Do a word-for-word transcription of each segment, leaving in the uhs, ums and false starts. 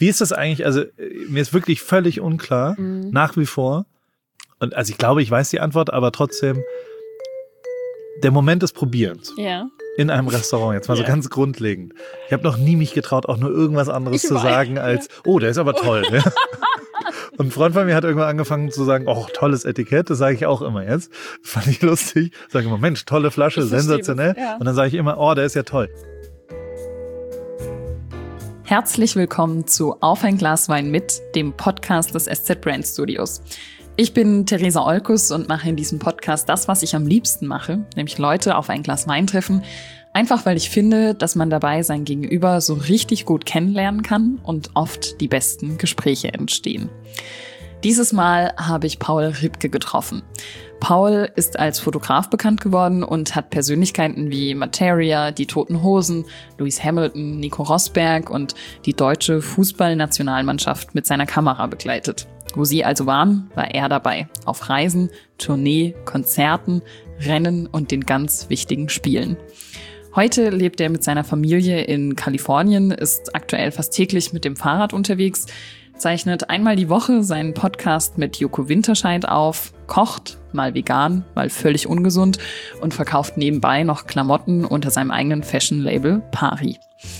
Wie ist das eigentlich? Also mir ist wirklich völlig unklar, mhm. nach wie vor. Und also ich glaube, ich weiß die Antwort, aber trotzdem, der Moment des Probierens. Ja. In einem Restaurant, jetzt mal ja. so ganz grundlegend. Ich habe noch nie mich getraut, auch nur irgendwas anderes ich zu weiß. sagen als, oh, der ist aber toll. Ja. Und ein Freund von mir hat irgendwann angefangen zu sagen, oh, tolles Etikett, das sage ich auch immer jetzt. Das fand ich lustig. Sage immer, Mensch, tolle Flasche, sensationell. Ja. Und dann sage ich immer, oh, der ist ja toll. Herzlich willkommen zu Auf ein Glas Wein mit, dem Podcast des S Z Brand Studios. Ich bin Theresa Olkus und mache in diesem Podcast das, was ich am liebsten mache, nämlich Leute auf ein Glas Wein treffen, einfach weil ich finde, dass man dabei sein Gegenüber so richtig gut kennenlernen kann und oft die besten Gespräche entstehen. Dieses Mal habe ich Paul Ripke getroffen. Paul ist als Fotograf bekannt geworden und hat Persönlichkeiten wie Materia, die Toten Hosen, Lewis Hamilton, Nico Rosberg und die deutsche Fußballnationalmannschaft mit seiner Kamera begleitet. Wo sie also waren, war er dabei. Auf Reisen, Tournee, Konzerten, Rennen und den ganz wichtigen Spielen. Heute lebt er mit seiner Familie in Kalifornien, ist aktuell fast täglich mit dem Fahrrad unterwegs, zeichnet einmal die Woche seinen Podcast mit Joko Winterscheid auf, kocht, mal vegan, mal völlig ungesund und verkauft nebenbei noch Klamotten unter seinem eigenen Fashion-Label Pari.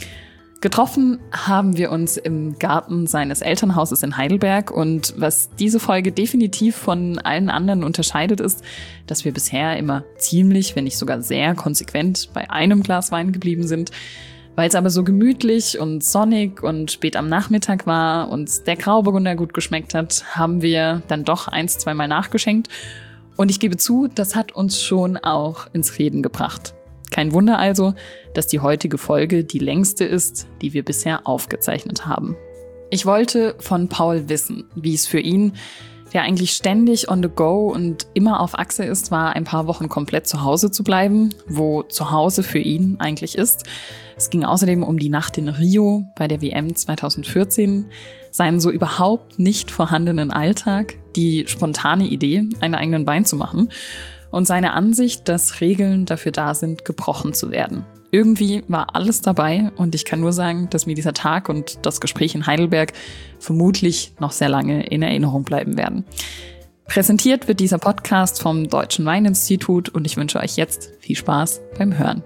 Getroffen haben wir uns im Garten seines Elternhauses in Heidelberg und was diese Folge definitiv von allen anderen unterscheidet ist, dass wir bisher immer ziemlich, wenn nicht sogar sehr konsequent bei einem Glas Wein geblieben sind. Weil es aber so gemütlich und sonnig und spät am Nachmittag war und der Grauburgunder gut geschmeckt hat, haben wir dann doch eins, zweimal nachgeschenkt. Und ich gebe zu, das hat uns schon auch ins Reden gebracht. Kein Wunder also, dass die heutige Folge die längste ist, die wir bisher aufgezeichnet haben. Ich wollte von Paul wissen, wie es für ihn, der eigentlich ständig on the go und immer auf Achse ist, war, ein paar Wochen komplett zu Hause zu bleiben, wo zu Hause für ihn eigentlich ist. Es ging außerdem um die Nacht in Rio bei der W M zwanzig vierzehn, seinen so überhaupt nicht vorhandenen Alltag, die spontane Idee, einen eigenen Wein zu machen und seine Ansicht, dass Regeln dafür da sind, gebrochen zu werden. Irgendwie war alles dabei und ich kann nur sagen, dass mir dieser Tag und das Gespräch in Heidelberg vermutlich noch sehr lange in Erinnerung bleiben werden. Präsentiert wird dieser Podcast vom Deutschen Weininstitut und ich wünsche euch jetzt viel Spaß beim Hören.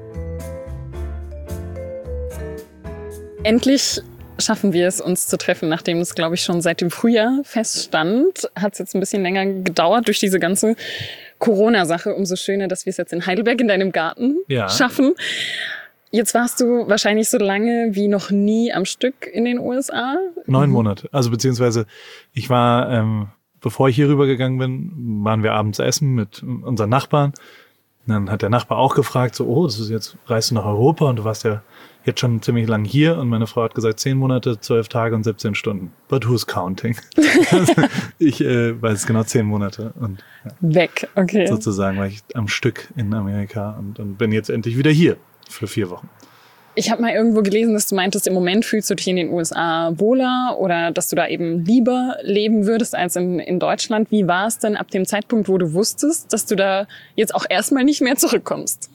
Endlich schaffen wir es, uns zu treffen, nachdem es, glaube ich, schon seit dem Frühjahr feststand. Hat es jetzt ein bisschen länger gedauert durch diese ganze Corona-Sache. Umso schöner, dass wir es jetzt in Heidelberg in deinem Garten ja. schaffen. Jetzt warst du wahrscheinlich so lange wie noch nie am Stück in den U S A. Neun Monate. Also beziehungsweise ich war, ähm, bevor ich hier rübergegangen bin, waren wir abends essen mit unseren Nachbarn. Und dann hat der Nachbar auch gefragt, so, oh, das ist jetzt, reist du nach Europa und du warst ja jetzt schon ziemlich lang hier. Und meine Frau hat gesagt, zehn Monate, zwölf Tage und siebzehn Stunden. But who's counting? Also ich äh, weiß genau zehn Monate. Und ja, weg, okay. Sozusagen war ich am Stück in Amerika und, und bin jetzt endlich wieder hier für vier Wochen. Ich habe mal irgendwo gelesen, dass du meintest, im Moment fühlst du dich in den U S A wohler oder dass du da eben lieber leben würdest als in, in Deutschland. Wie war es denn ab dem Zeitpunkt, wo du wusstest, dass du da jetzt auch erstmal nicht mehr zurückkommst?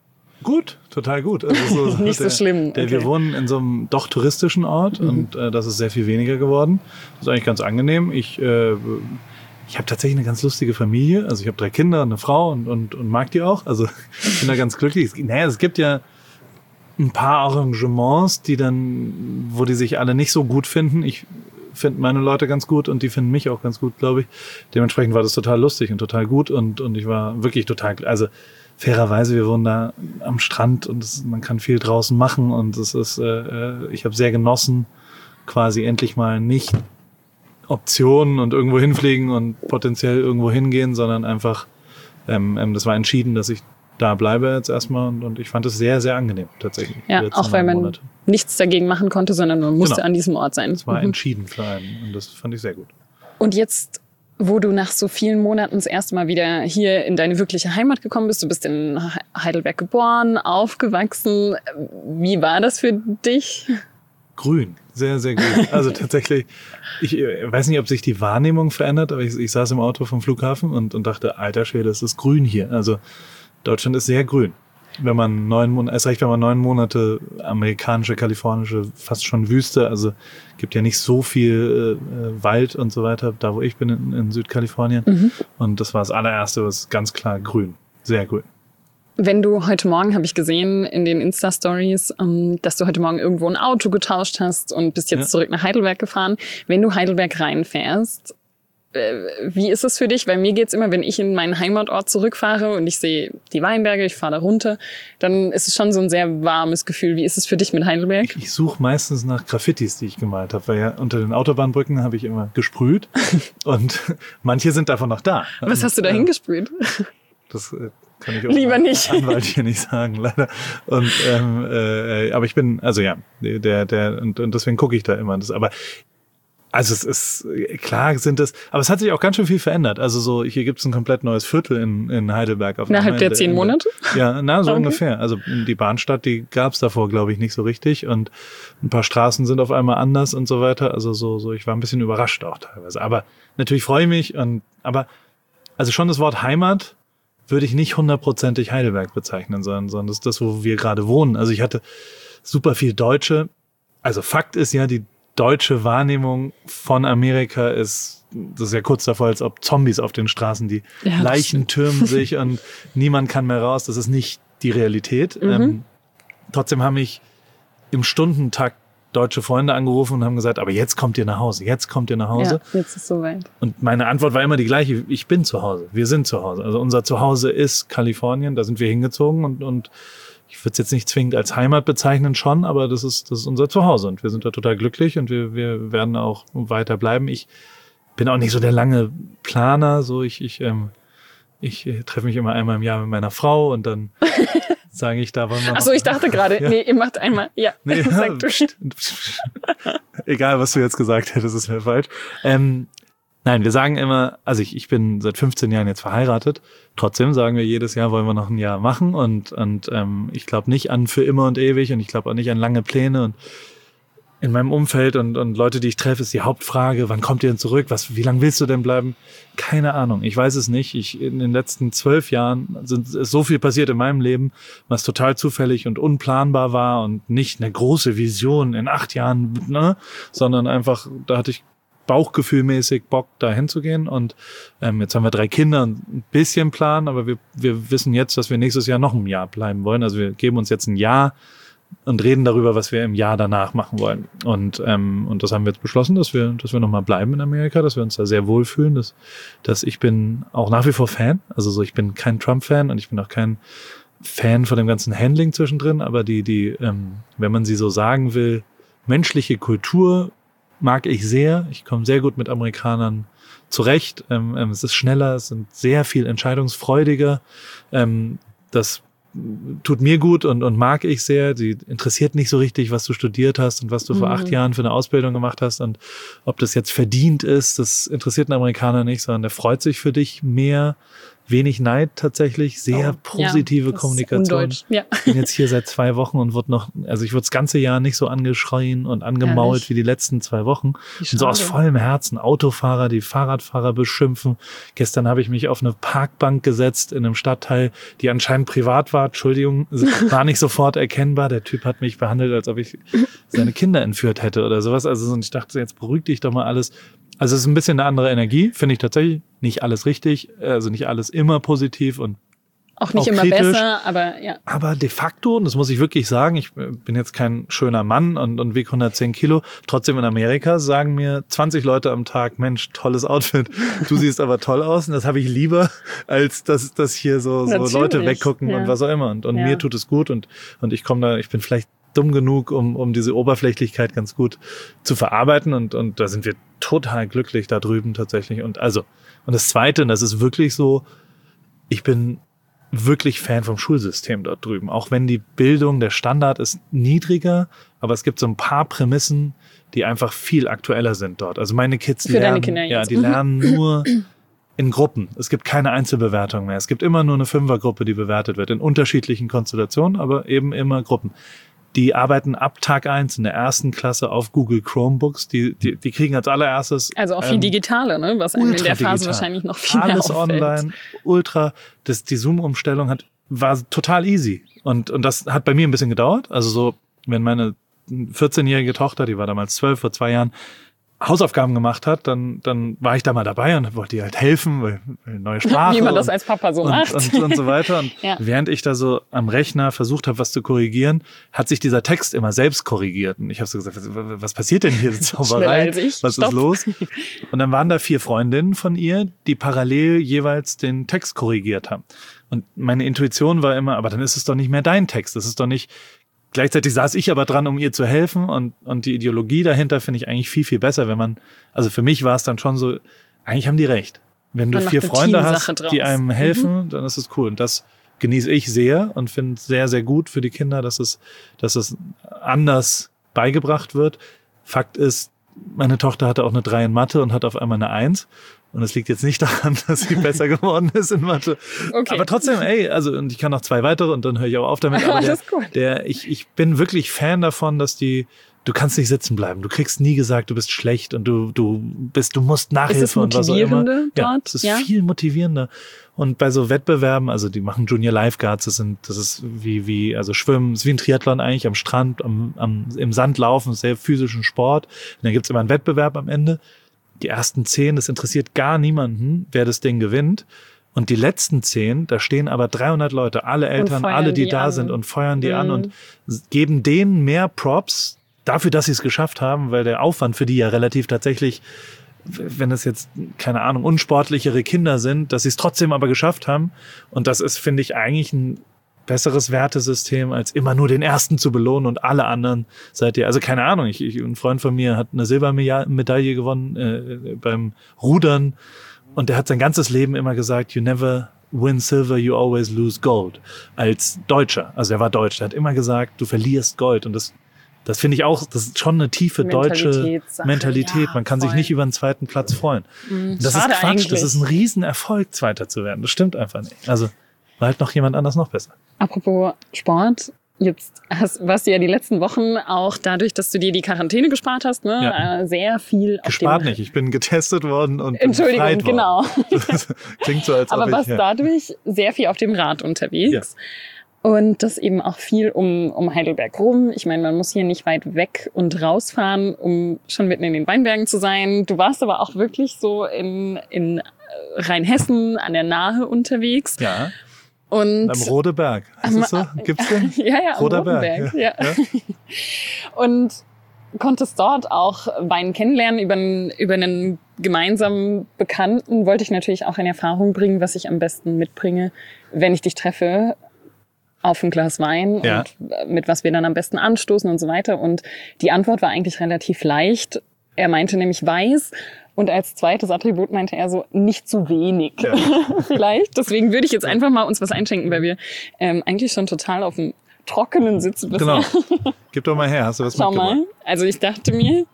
Gut, total gut. Also so, nicht der, so schlimm. Der, okay. Wir wohnen in so einem doch touristischen Ort mhm. und äh, das ist sehr viel weniger geworden. Das ist eigentlich ganz angenehm. Ich, äh, ich habe tatsächlich eine ganz lustige Familie. Also ich habe drei Kinder und eine Frau und, und, und mag die auch. Also ich bin da ganz glücklich. Es, naja, es gibt ja ein paar Arrangements, die dann, wo die sich alle nicht so gut finden. Ich finde meine Leute ganz gut und die finden mich auch ganz gut, glaube ich. Dementsprechend war das total lustig und total gut und, und ich war wirklich total, also fairerweise, wir wohnen da am Strand und es, man kann viel draußen machen und es ist, äh, ich habe sehr genossen, quasi endlich mal nicht Optionen und irgendwo hinfliegen und potenziell irgendwo hingehen, sondern einfach, ähm, ähm, das war entschieden, dass ich da bleibe jetzt erstmal und, und ich fand es sehr, sehr angenehm tatsächlich. Ja, auch weil man Monate. nichts dagegen machen konnte, sondern man musste genau. an diesem Ort sein. Es war mhm. entschieden für einen und das fand ich sehr gut. Und jetzt, wo du nach so vielen Monaten das erste Mal wieder hier in deine wirkliche Heimat gekommen bist, du bist in Heidelberg geboren, aufgewachsen, wie war das für dich? Grün, sehr, sehr grün. Also tatsächlich, ich weiß nicht, ob sich die Wahrnehmung verändert, aber ich, ich saß im Auto vom Flughafen und, und dachte, alter Schwede, es ist grün hier. Also Deutschland ist sehr grün. wenn man neun Monate, erst recht, wenn man neun Monate amerikanische, kalifornische, fast schon Wüste, also gibt ja nicht so viel äh, Wald und so weiter, da wo ich bin in, in Südkalifornien. Mhm. Und das war das allererste, was ganz klar grün, sehr grün. Wenn du heute Morgen, habe ich gesehen in den Insta-Stories, ähm, dass du heute Morgen irgendwo ein Auto getauscht hast und bist jetzt ja. zurück nach Heidelberg gefahren. Wenn du Heidelberg reinfährst, äh, wie ist es für dich? Weil mir geht's immer, wenn ich in meinen Heimatort zurückfahre und ich sehe die Weinberge, ich fahre da runter, dann ist es schon so ein sehr warmes Gefühl. Wie ist es für dich mit Heidelberg? Ich, ich suche meistens nach Graffitis, die ich gemalt habe, weil ja unter den Autobahnbrücken habe ich immer gesprüht und manche sind davon noch da. Was und, hast du da hingesprüht? Das äh, kann ich auch lieber nicht Anwalt hier nicht sagen, leider. Und ähm, äh, aber ich bin, also ja, der der und, und deswegen gucke ich da immer. Das, aber also es ist klar sind es, aber es hat sich auch ganz schön viel verändert. Also so hier gibt es ein komplett neues Viertel in in Heidelberg auf innerhalb der zehn Monate. Ja, na so okay. ungefähr. Also die Bahnstadt, die gab es davor, glaube ich, nicht so richtig und ein paar Straßen sind auf einmal anders und so weiter. Also so so ich war ein bisschen überrascht auch teilweise. Aber natürlich freue ich mich und aber also schon das Wort Heimat würde ich nicht hundertprozentig Heidelberg bezeichnen, sondern, sondern das ist das, wo wir gerade wohnen. Also ich hatte super viel Deutsche. Also Fakt ist ja, die deutsche Wahrnehmung von Amerika ist, das ist ja kurz davor, als ob Zombies auf den Straßen, die ja, Leichen türmen sich und niemand kann mehr raus. Das ist nicht die Realität. Mhm. Ähm, trotzdem haben mich im Stundentakt deutsche Freunde angerufen und haben gesagt, aber jetzt kommt ihr nach Hause, jetzt kommt ihr nach Hause. Ja, jetzt ist es soweit. Und meine Antwort war immer die gleiche, ich bin zu Hause, wir sind zu Hause. Also unser Zuhause ist Kalifornien, da sind wir hingezogen und, und ich würde es jetzt nicht zwingend als Heimat bezeichnen schon, aber das ist, das ist unser Zuhause und wir sind da total glücklich und wir, wir werden auch weiter bleiben. Ich bin auch nicht so der lange Planer, so ich, ich, ähm, ich treffe mich immer einmal im Jahr mit meiner Frau und dann sage ich, da wollen wir. Achso, ich dachte gerade, ja. nee, ihr macht einmal, ja. Nee, sag du. Egal, was du jetzt gesagt hättest, ist mir falsch. Ähm, nein, wir sagen immer, also ich, ich bin seit fünfzehn Jahren jetzt verheiratet. Trotzdem sagen wir jedes Jahr, wollen wir noch ein Jahr machen und, und ähm, ich glaube nicht an für immer und ewig und ich glaube auch nicht an lange Pläne und in meinem Umfeld und, und Leute, die ich treffe, ist die Hauptfrage, wann kommt ihr denn zurück? Was, wie lange willst du denn bleiben? Keine Ahnung, ich weiß es nicht. Ich, in den letzten zwölf Jahren sind, ist so viel passiert in meinem Leben, was total zufällig und unplanbar war und nicht eine große Vision in acht Jahren, ne? Sondern einfach, da hatte ich bauchgefühlmäßig Bock, da hinzugehen. Und ähm, jetzt haben wir drei Kinder und ein bisschen Plan, aber wir, wir wissen jetzt, dass wir nächstes Jahr noch ein Jahr bleiben wollen. Also wir geben uns jetzt ein Jahr und reden darüber, was wir im Jahr danach machen wollen. Und ähm, und das haben wir jetzt beschlossen, dass wir dass wir nochmal bleiben in Amerika, dass wir uns da sehr wohlfühlen, dass dass ich bin auch nach wie vor Fan, also so ich bin kein Trump-Fan und ich bin auch kein Fan von dem ganzen Handling zwischendrin, aber die die ähm, wenn man sie so sagen will, menschliche Kultur mag ich sehr. Ich komme sehr gut mit Amerikanern zurecht. Ähm, ähm, es ist schneller, es sind sehr viel entscheidungsfreudiger. Ähm, das tut mir gut und, und mag ich sehr. Sie interessiert nicht so richtig, was du studiert hast und was du mhm. vor acht Jahren für eine Ausbildung gemacht hast und ob das jetzt verdient ist, das interessiert einen Amerikaner nicht, sondern der freut sich für dich mehr. Wenig Neid tatsächlich, sehr oh, positive ja, Kommunikation. Ja. Ich bin jetzt hier seit zwei Wochen und wurde noch, also ich wurde das ganze Jahr nicht so angeschrien und angemault Ehrlich? wie die letzten zwei Wochen. Und so aus vollem Herzen Autofahrer, die Fahrradfahrer beschimpfen. Gestern habe ich mich auf eine Parkbank gesetzt in einem Stadtteil, die anscheinend privat war. Entschuldigung, war nicht sofort erkennbar. Der Typ hat mich behandelt, als ob ich seine Kinder entführt hätte oder sowas. Also und ich dachte, jetzt beruhig dich doch mal alles. Also es ist ein bisschen eine andere Energie, finde ich tatsächlich. Nicht alles richtig, also nicht alles immer positiv und auch nicht auch immer kritisch, besser, aber ja. Aber de facto, und das muss ich wirklich sagen, ich bin jetzt kein schöner Mann und, und wiege hundertzehn Kilo. Trotzdem in Amerika sagen mir zwanzig Leute am Tag, Mensch, tolles Outfit, du siehst aber toll aus. Und das habe ich lieber, als dass, dass hier so, so Leute weggucken ja. und was auch immer. Und, und ja. mir tut es gut und, und ich komme da, ich bin vielleicht dumm genug, um, um diese Oberflächlichkeit ganz gut zu verarbeiten. Und, und da sind wir total glücklich da drüben tatsächlich. Und also, und das Zweite, und das ist wirklich so, ich bin wirklich Fan vom Schulsystem dort drüben. Auch wenn die Bildung, der Standard ist niedriger, aber es gibt so ein paar Prämissen, die einfach viel aktueller sind dort. Also meine Kids Für lernen, deine Kinder ja, jetzt. die lernen nur in Gruppen. Es gibt keine Einzelbewertung mehr. Es gibt immer nur eine Fünfergruppe, die bewertet wird, in unterschiedlichen Konstellationen, aber eben immer Gruppen. Die arbeiten ab Tag eins in der ersten Klasse auf Google Chromebooks. Die, die, die kriegen als allererstes... Also auch viel ähm, Digitale, ne? Was einem in der Phase digital. wahrscheinlich noch viel Alles mehr auffällt. online, ultra. Das, die Zoom-Umstellung hat war total easy. Und, und das hat bei mir ein bisschen gedauert. Also so, wenn meine vierzehnjährige Tochter, die war damals zwölf, vor zwei Jahren, Hausaufgaben gemacht hat, dann, dann war ich da mal dabei und wollte ihr halt helfen, weil, weil neue Sprache. Wie man das und, als Papa so und, macht. Und, und, und so weiter. Und ja. während ich da so am Rechner versucht habe, was zu korrigieren, hat sich dieser Text immer selbst korrigiert. Und ich habe so gesagt, was, was passiert denn hier? Zauberei? Als ich. Was Stopp. ist los? Und dann waren da vier Freundinnen von ihr, die parallel jeweils den Text korrigiert haben. Und meine Intuition war immer, aber dann ist es doch nicht mehr dein Text. Das ist doch nicht... Gleichzeitig saß ich aber dran, um ihr zu helfen und, und die Ideologie dahinter finde ich eigentlich viel, viel besser, wenn man, also für mich war es dann schon so, eigentlich haben die recht. Wenn du man vier Freunde hast, draus. die einem helfen, mhm. dann ist es cool. Und das genieße ich sehr und finde es sehr, sehr gut für die Kinder, dass es, dass es anders beigebracht wird. Fakt ist, meine Tochter hatte auch eine drei in Mathe und hat auf einmal eine eins. Und das liegt jetzt nicht daran, dass sie besser geworden ist in Mathe. Okay. Aber trotzdem, ey, also, und ich kann noch zwei weitere und dann höre ich auch auf damit. Aber der, der, ich, ich bin wirklich Fan davon, dass die, du kannst nicht sitzen bleiben. Du kriegst nie gesagt, du bist schlecht und du, du bist, du musst Nachhilfe und was auch immer. Dort? Ja, es ist ja? viel motivierender. Und bei so Wettbewerben, also die machen Junior Lifeguards, das sind, das ist wie, wie, also Schwimmen, ist wie ein Triathlon eigentlich, am Strand, am, am, im Sand laufen, sehr physischen Sport. Und dann gibt's immer einen Wettbewerb am Ende. Die ersten zehn, das interessiert gar niemanden, wer das Ding gewinnt. Und die letzten zehn, da stehen aber dreihundert Leute, alle Eltern, alle, die, die da an. sind und feuern die mhm. an und geben denen mehr Props dafür, dass sie es geschafft haben, weil der Aufwand für die ja relativ tatsächlich, wenn es jetzt, keine Ahnung, unsportlichere Kinder sind, dass sie es trotzdem aber geschafft haben. Und das ist, finde ich, eigentlich ein besseres Wertesystem, als immer nur den Ersten zu belohnen und alle anderen seid ihr, also keine Ahnung, ich, ich, ein Freund von mir hat eine Silbermedaille gewonnen äh, beim Rudern und der hat sein ganzes Leben immer gesagt, you never win silver, you always lose gold, als Deutscher, also er war Deutsch, der hat immer gesagt, du verlierst Gold und das das finde ich auch, das ist schon eine tiefe deutsche Mentalität. Ja, man kann voll. sich nicht über einen zweiten Platz freuen. Mhm, das ist Quatsch, eigentlich. Das ist ein Riesenerfolg, Zweiter zu werden. Das stimmt einfach nicht. Also war halt noch jemand anders noch besser. Apropos Sport, jetzt hast, warst du ja die letzten Wochen auch dadurch, dass du dir die Quarantäne gespart hast, ne, ja. sehr viel auf Gespart dem nicht, ich bin getestet worden und Entschuldigung, bin genau. Das klingt so, als Aber ob ich... warst ja. dadurch sehr viel auf dem Rad unterwegs. Ja. Und das eben auch viel um, um Heidelberg rum. Ich meine, man muss hier nicht weit weg und rausfahren, um schon mitten in den Weinbergen zu sein. Du warst aber auch wirklich so in, in Rheinhessen an der Nahe unterwegs. Ja. Und am Rodeberg. Ist das so? Gibt's den? Ja, ja, am Rodeberg. Ja. Ja. Ja. Und konntest dort auch Wein kennenlernen über einen, über einen gemeinsamen Bekannten. Wollte ich natürlich auch in Erfahrung bringen, was ich am besten mitbringe, wenn ich dich treffe, auf ein Glas Wein ja. und mit was wir dann am besten anstoßen und so weiter. Und die Antwort war eigentlich relativ leicht. Er meinte nämlich weiß. Und als zweites Attribut meinte er so, nicht zu wenig. Ja. Vielleicht. Deswegen würde ich jetzt einfach mal uns was einschenken, weil wir ähm, eigentlich schon total auf dem Trockenen sitzen. Genau. Gib doch mal her. Hast du was Schau mitgebracht? mal. Also ich dachte mir...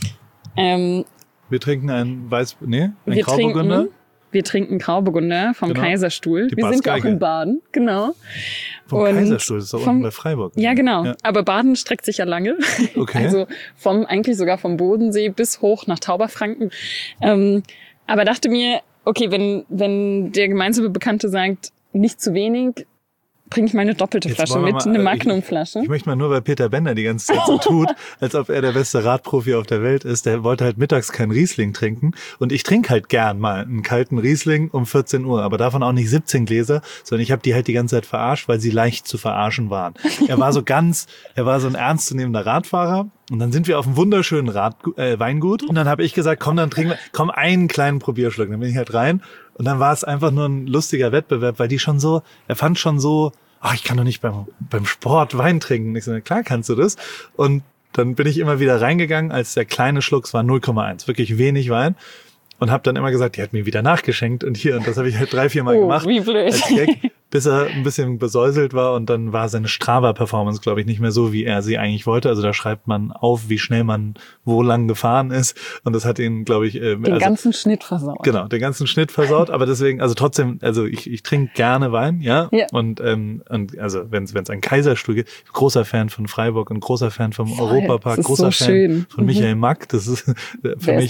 Ähm, wir trinken ein Weiß... Nee, ein wir Grauburgunder. Trinken, wir trinken Grauburgunder vom genau. Kaiserstuhl. Die wir sind ja auch in Baden. Genau. Vom und Kaiserstuhl, das ist doch unten bei Freiburg. Ja, genau. Ja. Aber Baden streckt sich ja lange. Okay. Also vom, eigentlich sogar vom Bodensee bis hoch nach Tauberfranken. Ähm, aber dachte mir, okay, wenn, wenn der gemeinsame Bekannte sagt, nicht zu wenig, bringe ich meine doppelte Jetzt Flasche mit, mal, eine Magnumflasche. Ich, ich möchte mal nur, weil Peter Bender die ganze Zeit so tut, als ob er der beste Radprofi auf der Welt ist. Der wollte halt mittags keinen Riesling trinken. Und ich trinke halt gern mal einen kalten Riesling um vierzehn Uhr. Aber davon auch nicht siebzehn Gläser, sondern ich habe die halt die ganze Zeit verarscht, weil sie leicht zu verarschen waren. Er war so ganz, er war so ein ernstzunehmender Radfahrer. Und dann sind wir auf einem wunderschönen Rad, äh, Weingut. Und dann habe ich gesagt, komm, dann trinken wir, komm, einen kleinen Probierschluck. Dann bin ich halt rein. Und dann war es einfach nur ein lustiger Wettbewerb, weil die schon so, er fand schon so, ach, ich kann doch nicht beim, beim Sport Wein trinken. Ich so, klar kannst du das. Und dann bin ich immer wieder reingegangen, als der kleine Schluck, es war null Komma eins, wirklich wenig Wein. Und habe dann immer gesagt, die hat mir wieder nachgeschenkt und hier. Und das habe ich halt drei, vier Mal oh, gemacht. Wie blöd. Als Gag, bis er ein bisschen besäuselt war. Und dann war seine Strava-Performance, glaube ich, nicht mehr so, wie er sie eigentlich wollte. Also da schreibt man auf, wie schnell man wo lang gefahren ist. Und das hat ihn, glaube ich... Äh, den also, ganzen Schnitt versaut. Genau, den ganzen Schnitt versaut. Aber deswegen, also trotzdem, also ich, ich trinke gerne Wein, ja. ja. Und, ähm, und also wenn es einen Kaiserstuhl gibt, großer Fan von Freiburg und großer Fan vom Voll. Europapark, großer so Fan schön. von Michael Mack. Das ist für Wer mich... Ist das?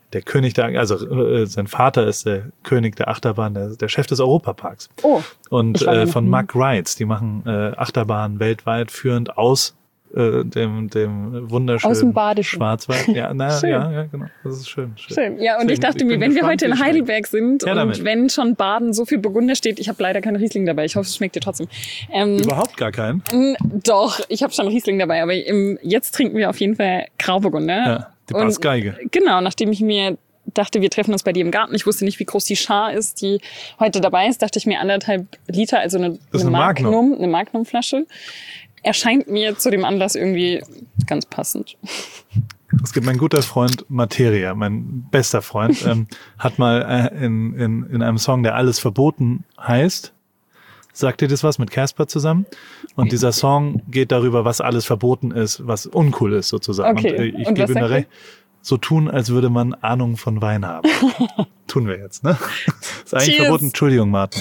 der König der, also äh, sein Vater ist der König der Achterbahn, der, der Chef des Europaparks. Oh. Und äh, von Mack Rides, die machen äh, Achterbahnen weltweit führend aus äh, dem, dem wunderschönen aus dem Badischen Schwarzwald. Ja, na, ja, ja, genau. Das ist schön. Schön. schön. Ja, und Deswegen, ich dachte ich mir, wenn wir gespannt, heute in Heidelberg sind ja, und damit. wenn schon Baden so viel Burgunder steht, ich habe leider keinen Riesling dabei. Ich hoffe, es schmeckt dir trotzdem. Ähm, Überhaupt gar keinen? Doch, ich habe schon Riesling dabei, aber im, jetzt trinken wir auf jeden Fall Grauburgunder. Ja, die Bassgeige. Genau, nachdem ich mir dachte, wir treffen uns bei dir im Garten. Ich wusste nicht, wie groß die Schar ist, die heute dabei ist. Dachte ich mir anderthalb Liter, also eine, das ist eine, eine Magnum, Magnum, eine Magnumflasche. Erscheint mir zu dem Anlass irgendwie ganz passend. Es gibt mein guter Freund Materia, mein bester Freund, ähm, hat mal äh, in, in, in einem Song, der Alles verboten heißt, sagt dir das was, mit Casper zusammen? Und dieser Song geht darüber, was alles verboten ist, was uncool ist sozusagen. Okay. Und äh, ich Und gebe was ihm da sagt recht. So tun, als würde man Ahnung von Wein haben. Tun wir jetzt, ne? Ist eigentlich Cheers. verboten. Entschuldigung, Martin.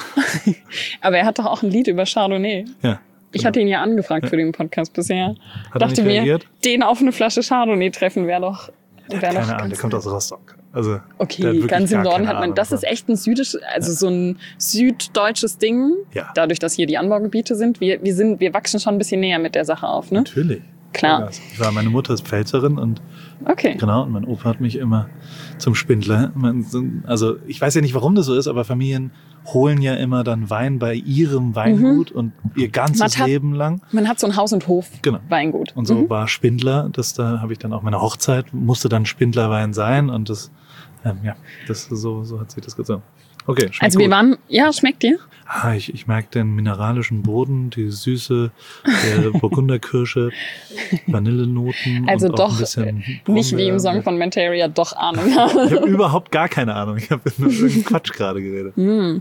Aber er hat doch auch ein Lied über Chardonnay. Ja. Ich hatte ihn ja angefragt ja. für den Podcast bisher. Hat er dachte nicht mir, reagiert? den auf eine Flasche Chardonnay treffen wäre doch, wär Keine doch Ahnung, der kommt aus Rostock. Also, okay, ganz im Norden hat man, Ahnung, das ist echt ein südisch, also ja. so ein süddeutsches Ding. Ja. Dadurch, dass hier die Anbaugebiete sind. Wir, wir sind, wir wachsen schon ein bisschen näher mit der Sache auf, ne? Natürlich. Klar. Ich war, meine Mutter ist Pfälzerin und okay. genau, und mein Opa hat mich immer zum Spindler. Also ich weiß ja nicht, warum das so ist, aber Familien holen ja immer dann Wein bei ihrem Weingut mhm. und ihr ganzes hat, Leben lang. Man hat so ein Haus- und Hof-Weingut. Genau. Und so mhm. war Spindler, das da habe ich dann auch meine Hochzeit, musste dann Spindlerwein sein und das, ähm, ja, das so, so hat sich das gezogen. Okay, schmeckt Also gut. wir waren, ja, schmeckt dir? Ah, ich, ich merke den mineralischen Boden, die Süße der Burgunderkirsche, Vanillenoten also und doch auch ein bisschen nicht wie im Song von Materia, doch Ahnung. Ich habe überhaupt gar keine Ahnung. Ich habe nur irgendeinen Quatsch gerade geredet. Mm.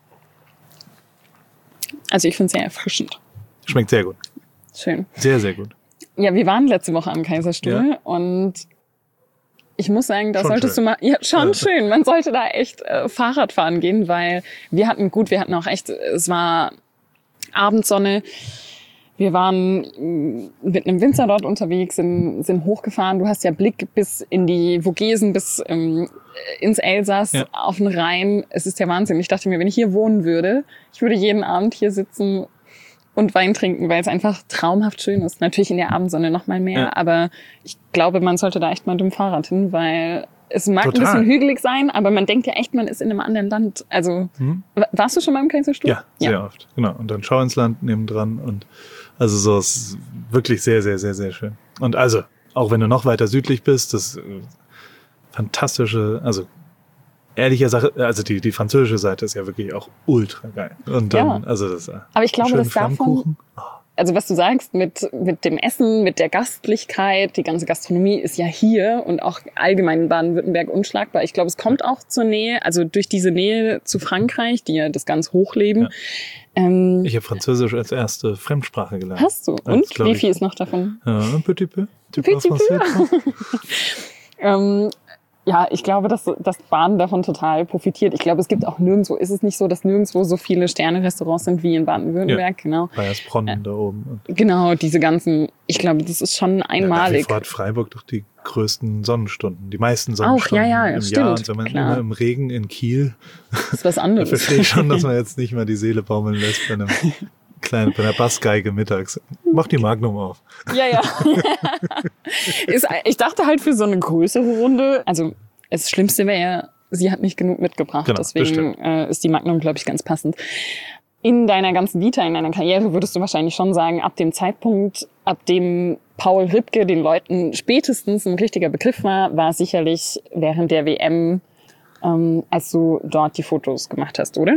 Also ich finde es sehr erfrischend. Schmeckt sehr gut. Schön. Sehr, sehr gut. Ja, wir waren letzte Woche am Kaiserstuhl Ja. und ich muss sagen, da schon solltest schön. du mal, ja, schon Ja. schön. Man sollte da echt äh, Fahrrad fahren gehen, weil wir hatten, gut, wir hatten auch echt, es war Abendsonne. Wir waren mh, mit einem Winzer dort unterwegs, sind, sind hochgefahren. Du hast ja Blick bis in die Vogesen, bis ähm, ins Elsass, Ja. auf den Rhein. Es ist der Wahnsinn. Ich dachte mir, wenn ich hier wohnen würde, ich würde jeden Abend hier sitzen und Wein trinken, weil es einfach traumhaft schön ist. Natürlich in der Abendsonne noch mal mehr, Ja. aber ich glaube, man sollte da echt mal mit dem Fahrrad hin, weil es mag Total. ein bisschen hügelig sein, aber man denkt ja echt, man ist in einem anderen Land. Also, Mhm. warst du schon mal im Kaiserstuhl? Ja, sehr oft. Genau. Und dann Schau ins Land nebendran und also so, es ist wirklich sehr, sehr, sehr, sehr schön. Und also, auch wenn du noch weiter südlich bist, das äh, fantastische, also ehrlicher Sache, also die, die französische Seite ist ja wirklich auch ultra geil. Und dann, Ja. also das, äh, Aber ich glaube, schönen dass davon, Flammkuchen. also was du sagst mit, mit dem Essen, mit der Gastlichkeit, die ganze Gastronomie ist ja hier und auch allgemein in Baden-Württemberg unschlagbar. Ich glaube, es kommt auch zur Nähe, also durch diese Nähe zu Frankreich, die ja das ganz hochleben. Ja. Ähm, Ich habe Französisch als erste Fremdsprache gelernt. hast du? Als, Und glaub wie ich- viel ist noch davon? Ja, un petit peu. Tu Petit parles français? Ähm, ja, ich glaube, dass, dass Baden davon total profitiert. Ich glaube, es gibt auch nirgendwo, ist es nicht so, dass nirgendwo so viele Sterne-Restaurants sind wie in Baden-Württemberg, genau. Bayersbronn da oben. Und Genau, diese ganzen, ich glaube, das ist schon ja, nach wie einmalig. vor hat Freiburg doch die größten Sonnenstunden, die meisten Sonnenstunden Auch, ja, ja, im stimmt, Jahr. Und wenn man klar. immer im Regen in Kiel, Das ist was da anderes. verstehe ich schon, dass man jetzt nicht mal die Seele baumeln lässt bei einem kleinen, bei einer Bassgeige mittags. Mach die Magnum auf. Ja, ja. ist, ich dachte halt für so eine größere Runde, also das Schlimmste wäre ja, sie hat nicht genug mitgebracht. Genau, das Deswegen äh, ist die Magnum, glaube ich, ganz passend. In deiner ganzen Vita, in deiner Karriere würdest du wahrscheinlich schon sagen, ab dem Zeitpunkt, ab dem Paul Ripke den Leuten spätestens ein richtiger Begriff war, war sicherlich während der W M, ähm, als du dort die Fotos gemacht hast, oder?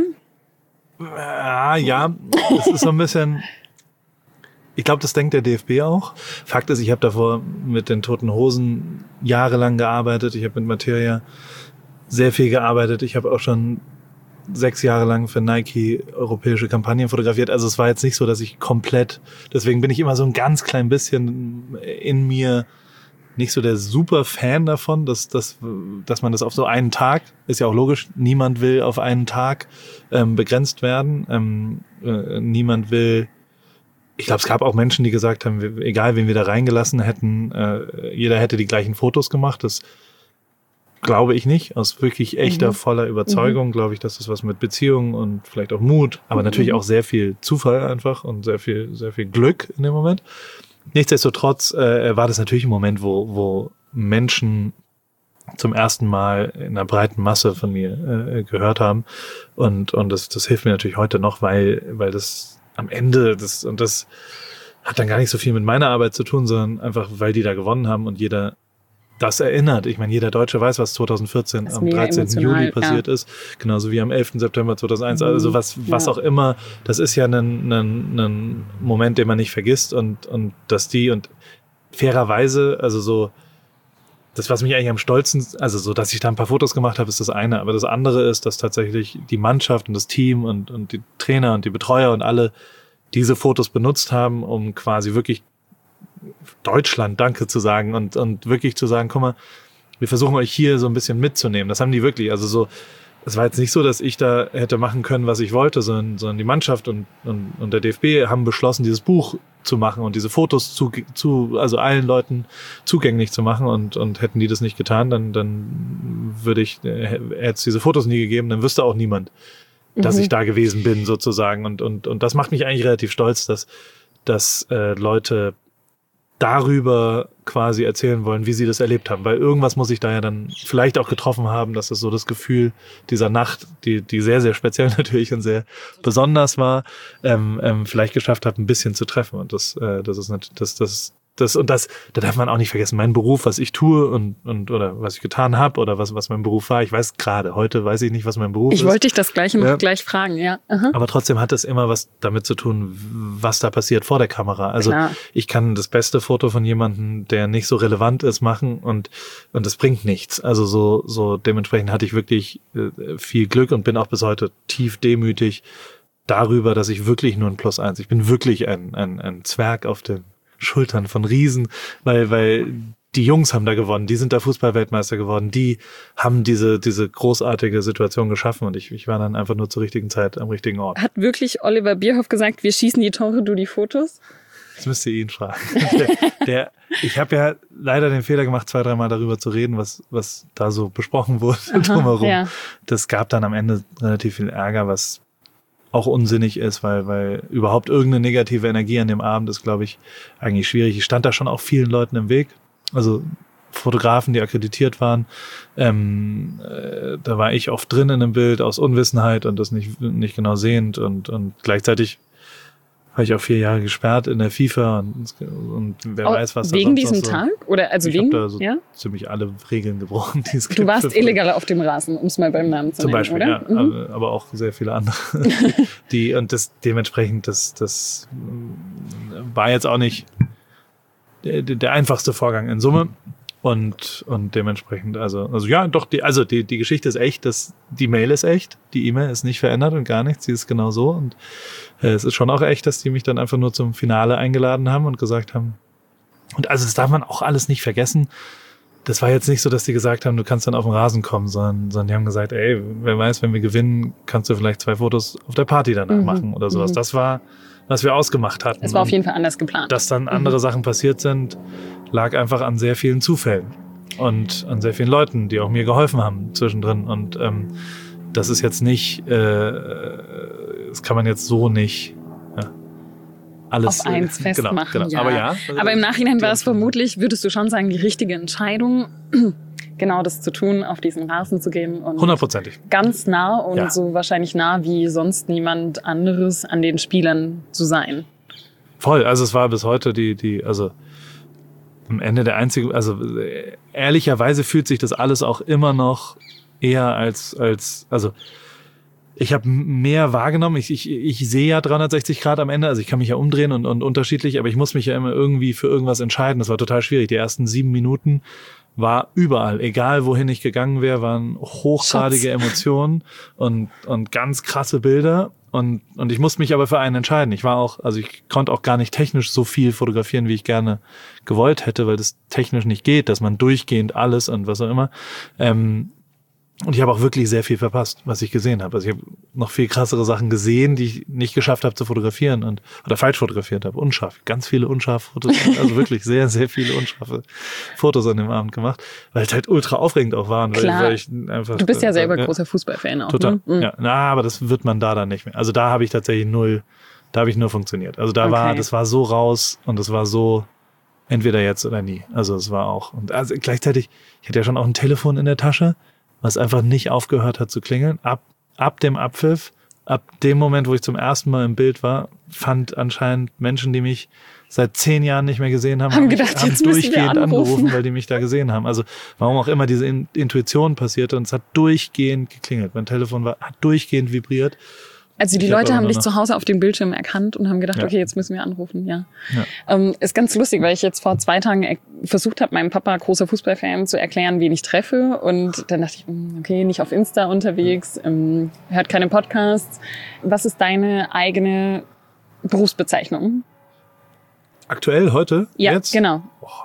Ah, ja, es ist so ein bisschen, ich glaube, das denkt der D F B auch. Fakt ist, ich habe davor mit den Toten Hosen jahrelang gearbeitet. Ich habe mit Materia sehr viel gearbeitet. Ich habe auch schon sechs Jahre lang für Nike europäische Kampagnen fotografiert. Also es war jetzt nicht so, dass ich komplett, deswegen bin ich immer so ein ganz klein bisschen in mir nicht so der super Fan davon, dass, dass, dass man das auf so einen Tag, ist ja auch logisch, niemand will auf einen Tag ähm, begrenzt werden. Ähm, äh, niemand will, ich glaube, es gab auch Menschen, die gesagt haben, wir, egal wen wir da reingelassen hätten, äh, jeder hätte die gleichen Fotos gemacht. Das glaube ich nicht. Aus wirklich echter, Mhm. voller Überzeugung Mhm. glaube ich, dass das was mit Beziehungen und vielleicht auch Mut, aber natürlich Mhm. auch sehr viel Zufall einfach und sehr viel, sehr viel Glück in dem Moment. Nichtsdestotrotz äh, war das natürlich ein Moment, wo, wo Menschen zum ersten Mal in einer breiten Masse von mir äh, gehört haben. Und, und das, das hilft mir natürlich heute noch, weil, weil das am Ende, das, und das hat dann gar nicht so viel mit meiner Arbeit zu tun, sondern einfach, weil die da gewonnen haben und jeder das erinnert. Ich meine, jeder Deutsche weiß, was zwanzig vierzehn Das ist am mega dreizehnten emotional, Juli passiert ja. ist. ist, genauso wie am elften September zweitausendeins, also was, was Ja. auch immer. Das ist ja ein, ein, ein Moment, den man nicht vergisst und, und dass die und fairerweise, also so, das, was mich eigentlich am stolzen, also so, dass ich da ein paar Fotos gemacht habe, ist das eine. Aber das andere ist, dass tatsächlich die Mannschaft und das Team und, und die Trainer und die Betreuer und alle diese Fotos benutzt haben, um quasi wirklich Deutschland Danke zu sagen und, und wirklich zu sagen, guck mal, wir versuchen euch hier so ein bisschen mitzunehmen. Das haben die wirklich. Also so, es war jetzt nicht so, dass ich da hätte machen können, was ich wollte, sondern, sondern die Mannschaft und, und, und der D F B haben beschlossen, dieses Buch zu machen und diese Fotos zu, zu also allen Leuten zugänglich zu machen. Und, und hätten die das nicht getan, dann, dann würde ich, hätte es diese Fotos nie gegeben, dann wüsste auch niemand, dass Mhm. ich da gewesen bin, sozusagen. Und, und, und das macht mich eigentlich relativ stolz, dass, dass äh, Leute darüber quasi erzählen wollen, wie sie das erlebt haben. Weil irgendwas muss ich da ja dann vielleicht auch getroffen haben, dass es so das Gefühl dieser Nacht, die, die sehr, sehr speziell natürlich und sehr besonders war, ähm, ähm, vielleicht geschafft hat, ein bisschen zu treffen. Und das, äh, das ist natürlich, das, das, das, und das, da darf man auch nicht vergessen, mein Beruf, was ich tue und, und, oder was ich getan habe oder was, was mein Beruf war. Ich weiß gerade, heute weiß ich nicht, was mein Beruf Ich ist. wollte dich das Gleiche noch Ja. gleich fragen, ja. Aha. Aber trotzdem hat es immer was damit zu tun, was da passiert vor der Kamera. Also Klar. ich kann das beste Foto von jemandem, der nicht so relevant ist, machen und und es bringt nichts. Also so so dementsprechend hatte ich wirklich äh, viel Glück und bin auch bis heute tief demütig darüber, dass ich wirklich nur ein Plus eins. Ich bin wirklich ein ein, ein Zwerg auf den Schultern von Riesen, weil weil die Jungs haben da gewonnen, die sind da Fußball-Weltmeister geworden, die haben diese diese großartige Situation geschaffen und ich, ich war dann einfach nur zur richtigen Zeit am richtigen Ort. Hat wirklich Oliver Bierhoff gesagt, wir schießen die Tore, du die Fotos? Das müsst ihr ihn fragen. Der, der, ich habe ja leider den Fehler gemacht, zwei, dreimal darüber zu reden, was was da so besprochen wurde drumherum. ja. Das gab dann am Ende relativ viel Ärger, was auch unsinnig ist, weil weil überhaupt irgendeine negative Energie an dem Abend ist, glaube ich, eigentlich schwierig. Ich stand da schon auch vielen Leuten im Weg. Also Fotografen, die akkreditiert waren. Ähm, äh, da war ich oft drin in einem Bild aus Unwissenheit und das nicht nicht genau sehend und und gleichzeitig war ich auch vier Jahre gesperrt in der FIFA und, und wer Oh, weiß, was da wegen sonst noch diesem so. Tag? Oder also Ich wegen, habe da so ja? ziemlich alle Regeln gebrochen, die es gibt. Du warst für- illegal auf dem Rasen, um es mal beim Namen zu Zum nennen, Beispiel, oder? ja, Mhm. aber, aber auch sehr viele andere. Die, und das dementsprechend, das, das mm, war jetzt auch nicht der, der einfachste Vorgang in Summe. Und, und dementsprechend, also, also ja, doch, die, also die, die Geschichte ist echt, das, die Mail ist echt, die E-Mail ist nicht verändert und gar nichts, sie ist genau so. Und äh, es ist schon auch echt, dass die mich dann einfach nur zum Finale eingeladen haben und gesagt haben, und also das darf man auch alles nicht vergessen. Das war jetzt nicht so, dass die gesagt haben, du kannst dann auf den Rasen kommen, sondern, sondern die haben gesagt, ey, wer weiß, wenn wir gewinnen, kannst du vielleicht zwei Fotos auf der Party danach Mhm. machen oder sowas. Mhm. Das war, was wir ausgemacht hatten. Es war auf Und jeden Fall anders geplant. dass dann andere Sachen passiert sind, lag einfach an sehr vielen Zufällen und an sehr vielen Leuten, die auch mir geholfen haben zwischendrin. Und ähm, das ist jetzt nicht, äh, das kann man jetzt so nicht ja, alles auf eins äh, festmachen, Genau, genau. ja. Aber ja. Aber im Nachhinein die war es Antwort- vermutlich, würdest du schon sagen, die richtige Entscheidung, genau das zu tun, auf diesen Rasen zu gehen und Hundertprozentig. ganz nah und Ja. so wahrscheinlich nah wie sonst niemand anderes an den Spielern zu sein. Voll, also es war bis heute die, die, also am Ende der einzige, also äh, ehrlicherweise fühlt sich das alles auch immer noch eher als, als, also ich habe mehr wahrgenommen, ich, ich, ich sehe ja dreihundertsechzig Grad am Ende, also ich kann mich ja umdrehen und, und unterschiedlich, aber ich muss mich ja immer irgendwie für irgendwas entscheiden. Das war total schwierig. Die ersten sieben Minuten war überall, egal wohin ich gegangen wäre, waren hochgradige Schatz. Emotionen und, und ganz krasse Bilder. Und, und ich musste mich aber für einen entscheiden. Ich war auch, also ich konnte auch gar nicht technisch so viel fotografieren, wie ich gerne gewollt hätte, weil das technisch nicht geht, dass man durchgehend alles und was auch immer. Ähm, Und ich habe auch wirklich sehr viel verpasst, was ich gesehen habe. Also ich habe noch viel krassere Sachen gesehen, die ich nicht geschafft habe zu fotografieren und oder falsch fotografiert habe. Unscharf. Ganz viele unscharfe Fotos. Also wirklich sehr, sehr viele unscharfe Fotos an dem Abend gemacht, weil es halt ultra aufregend auch waren. Klar. Weil, weil ich einfach, du bist ja selber ja, großer Fußballfan auch. Total. Ne? Mhm. Ja, na, aber das wird man da dann nicht mehr. Also da habe ich tatsächlich null, da habe ich nur funktioniert. Also da Okay. war, das war so raus und das war so entweder jetzt oder nie. Also es war auch. Und also gleichzeitig, ich hatte ja schon auch ein Telefon in der Tasche, was einfach nicht aufgehört hat zu klingeln. Ab, ab dem Abpfiff, ab dem Moment, wo ich zum ersten Mal im Bild war, fand anscheinend Menschen, die mich seit zehn Jahren nicht mehr gesehen haben, haben haben, gedacht, mich, haben jetzt müssen wir durchgehend anrufen. angerufen, weil die mich da gesehen haben. Also warum auch immer diese In- Intuition passierte und es hat durchgehend geklingelt. Mein Telefon war, hat durchgehend vibriert. Also die Ich hab Leute aber haben nur dich noch- zu Hause auf dem Bildschirm erkannt und haben gedacht, Ja. okay, jetzt müssen wir anrufen, ja. Ja. Ähm, ist ganz lustig, weil ich jetzt vor zwei Tagen er- versucht habe, meinem Papa, großer Fußballfan, zu erklären, wen ich treffe. Und dann dachte ich, hm, okay, nicht auf Insta unterwegs, ähm, hört keine Podcasts. Was ist deine eigene Berufsbezeichnung? Aktuell heute? Ja, jetzt? genau.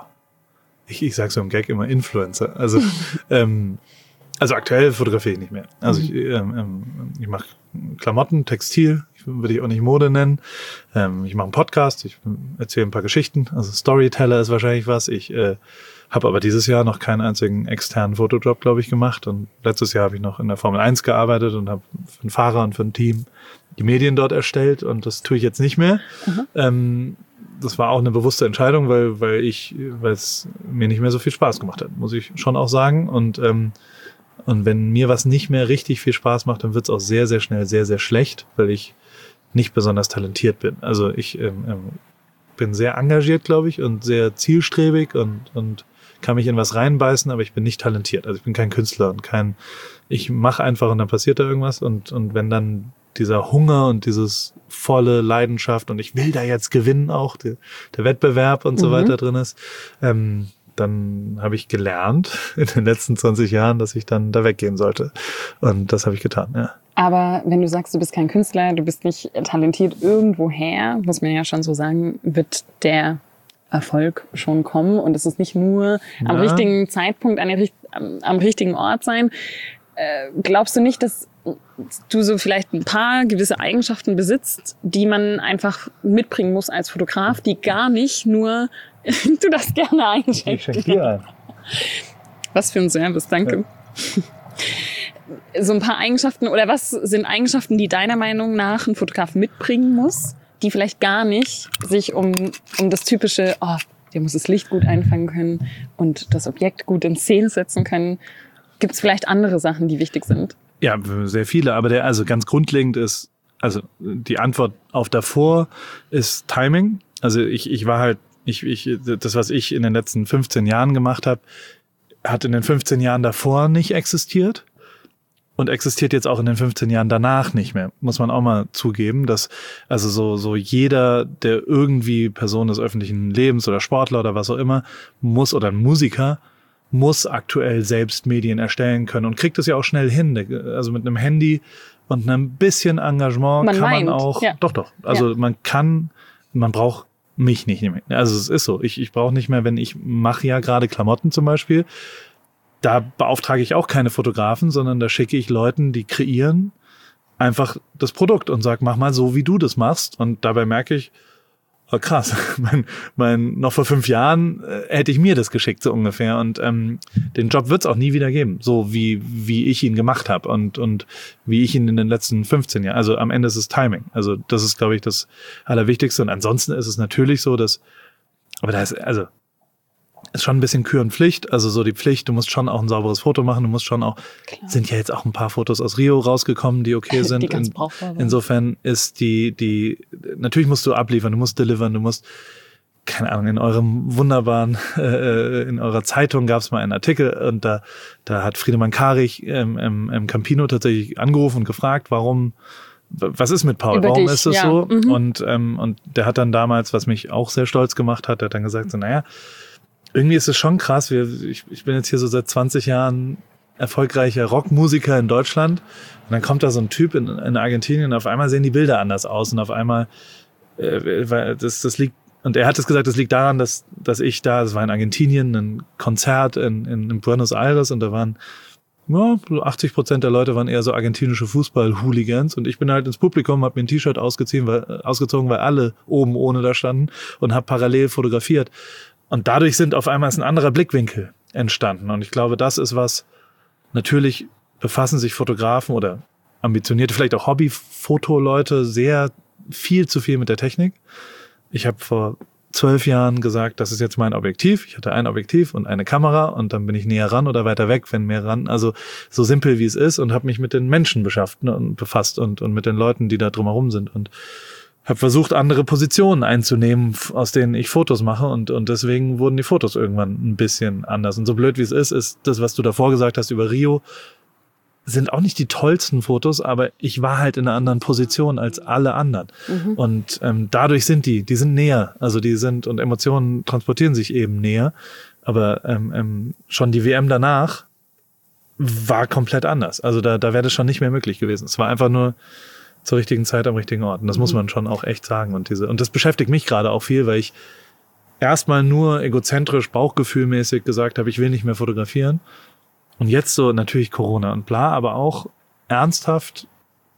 Ich, ich sag so im Gag immer Influencer. Also, ähm, also aktuell fotografiere ich nicht mehr. Also ich, ähm, ähm, ich mache Klamotten, Textil, ich würde ich auch nicht Mode nennen. Ähm, ich mache einen Podcast, ich erzähle ein paar Geschichten. Also Storyteller ist wahrscheinlich was. Ich äh, habe aber dieses Jahr noch keinen einzigen externen Fotojob, glaube ich, gemacht. Und letztes Jahr habe ich noch in der Formel eins gearbeitet und habe für einen Fahrer und für ein Team die Medien dort erstellt. Und das tue ich jetzt nicht mehr. Ähm, das war auch eine bewusste Entscheidung, weil, weil ich, weil es mir nicht mehr so viel Spaß gemacht hat, muss ich schon auch sagen. Und, ähm, und wenn mir was nicht mehr richtig viel Spaß macht, dann wird es auch sehr, sehr schnell sehr, sehr schlecht, weil ich nicht besonders talentiert bin. Also ich ähm, ähm, bin sehr engagiert, glaube ich, und sehr zielstrebig und, und kann mich in was reinbeißen, aber ich bin nicht talentiert. Also ich bin kein Künstler und kein, ich mache einfach und dann passiert da irgendwas und, und wenn dann dieser Hunger und dieses volle Leidenschaft und ich will da jetzt gewinnen auch, die, der Wettbewerb und so Mhm. weiter drin ist, ähm, dann habe ich gelernt in den letzten zwanzig Jahren, dass ich dann da weggehen sollte. Und das habe ich getan, ja. Aber wenn du sagst, du bist kein Künstler, du bist nicht talentiert irgendwoher, muss man ja schon so sagen, wird der Erfolg schon kommen. Und es ist nicht nur am Ja. richtigen Zeitpunkt, an der, richt- am, am richtigen Ort sein. Äh, glaubst du nicht, dass du so vielleicht ein paar gewisse Eigenschaften besitzt, die man einfach mitbringen muss als Fotograf, die gar nicht nur, du darfst gerne einschenken. dir ein. Was für ein Service, danke. So ein paar Eigenschaften, oder was sind Eigenschaften, die deiner Meinung nach ein Fotograf mitbringen muss, die vielleicht gar nicht sich um, um das typische, oh, der muss das Licht gut einfangen können und das Objekt gut in Szene setzen können. Gibt es vielleicht andere Sachen, die wichtig sind? Ja, sehr viele, aber der, also ganz grundlegend ist, also die Antwort auf davor ist Timing. Also ich, ich war halt, ich, ich, das, was ich in den letzten fünfzehn Jahren gemacht habe, hat in den fünfzehn Jahren davor nicht existiert und existiert jetzt auch in den fünfzehn Jahren danach nicht mehr. Muss man auch mal zugeben, dass also so, so jeder, der irgendwie Person des öffentlichen Lebens oder Sportler oder was auch immer muss oder ein Musiker, muss aktuell selbst Medien erstellen können und kriegt es ja auch schnell hin. Also mit einem Handy und einem bisschen Engagement Man kann meint, man auch, ja. doch, doch. Also Ja. man kann, man braucht mich nicht mehr. Also es ist so. Ich, ich brauche nicht mehr, wenn ich mache ja gerade Klamotten zum Beispiel, da beauftrage ich auch keine Fotografen, sondern da schicke ich Leuten, die kreieren, einfach das Produkt und sag, mach mal so, wie du das machst. Und dabei merke ich, oh krass, mein, mein, noch vor fünf Jahren äh, hätte ich mir das geschickt, so ungefähr. Und ähm, den Job wird es auch nie wieder geben, so wie, wie ich ihn gemacht habe und, und wie ich ihn in den letzten fünfzehn Jahren. Also am Ende ist es Timing. Also das ist, glaube ich, das Allerwichtigste. Und ansonsten ist es natürlich so, dass, aber da ist, also ist schon ein bisschen Kür und Pflicht. Also so die Pflicht, du musst schon auch ein sauberes Foto machen, du musst schon auch, Klar. sind ja jetzt auch ein paar Fotos aus Rio rausgekommen, die okay sind. Die ganz In- brauchbar waren. Insofern ist die, die, natürlich musst du abliefern, du musst delivern, du musst, keine Ahnung, in eurem wunderbaren, äh, in eurer Zeitung gab es mal einen Artikel und da, da hat Friedemann Karich ähm, ähm, ähm, Campino tatsächlich angerufen und gefragt, warum, w- was ist mit Paul, Über warum dich, ist es ja. so? Mhm. Und, ähm, und der hat dann damals, was mich auch sehr stolz gemacht hat, der hat dann gesagt, so, naja, irgendwie ist es schon krass, wir, ich, ich bin jetzt hier so seit zwanzig Jahren erfolgreicher Rockmusiker in Deutschland und dann kommt da so ein Typ in, in Argentinien und auf einmal sehen die Bilder anders aus und auf einmal, äh, weil das, das liegt, und er hat es gesagt, das liegt daran, dass, dass ich da, das war in Argentinien, ein Konzert in, in, in Buenos Aires und da waren Ja, so achtzig Prozent der Leute waren eher so argentinische Fußball-Hooligans und ich bin halt ins Publikum, habe mir ein T-Shirt ausgezogen, weil, ausgezogen, weil alle oben ohne da standen und habe parallel fotografiert. Und dadurch sind auf einmal ist ein anderer Blickwinkel entstanden. Und ich glaube, das ist was, natürlich befassen sich Fotografen oder ambitionierte, vielleicht auch Hobby-Fotoleute sehr viel zu viel mit der Technik. Ich habe vor zwölf Jahren gesagt, das ist jetzt mein Objektiv. Ich hatte ein Objektiv und eine Kamera und dann bin ich näher ran oder weiter weg, wenn mehr ran. Also so simpel wie es ist und habe mich mit den Menschen beschäftigt, ne, und befasst und, und mit den Leuten, die da drumherum sind und habe versucht, andere Positionen einzunehmen, aus denen ich Fotos mache und, und deswegen wurden die Fotos irgendwann ein bisschen anders. Und so blöd wie es ist, ist das, was du davor gesagt hast über Rio, sind auch nicht die tollsten Fotos, aber ich war halt in einer anderen Position als alle anderen. Mhm. Und ähm, dadurch sind die, die sind näher. Also die sind, und Emotionen transportieren sich eben näher. Aber ähm, ähm, schon die W M danach war komplett anders. Also da, da wäre das schon nicht mehr möglich gewesen. Es war einfach nur zur richtigen Zeit am richtigen Ort. Und das mhm. muss man schon auch echt sagen. Und diese, und das beschäftigt mich gerade auch viel, weil ich erstmal nur egozentrisch, bauchgefühlmäßig gesagt habe, ich will nicht mehr fotografieren. Und jetzt so natürlich Corona und bla, aber auch ernsthaft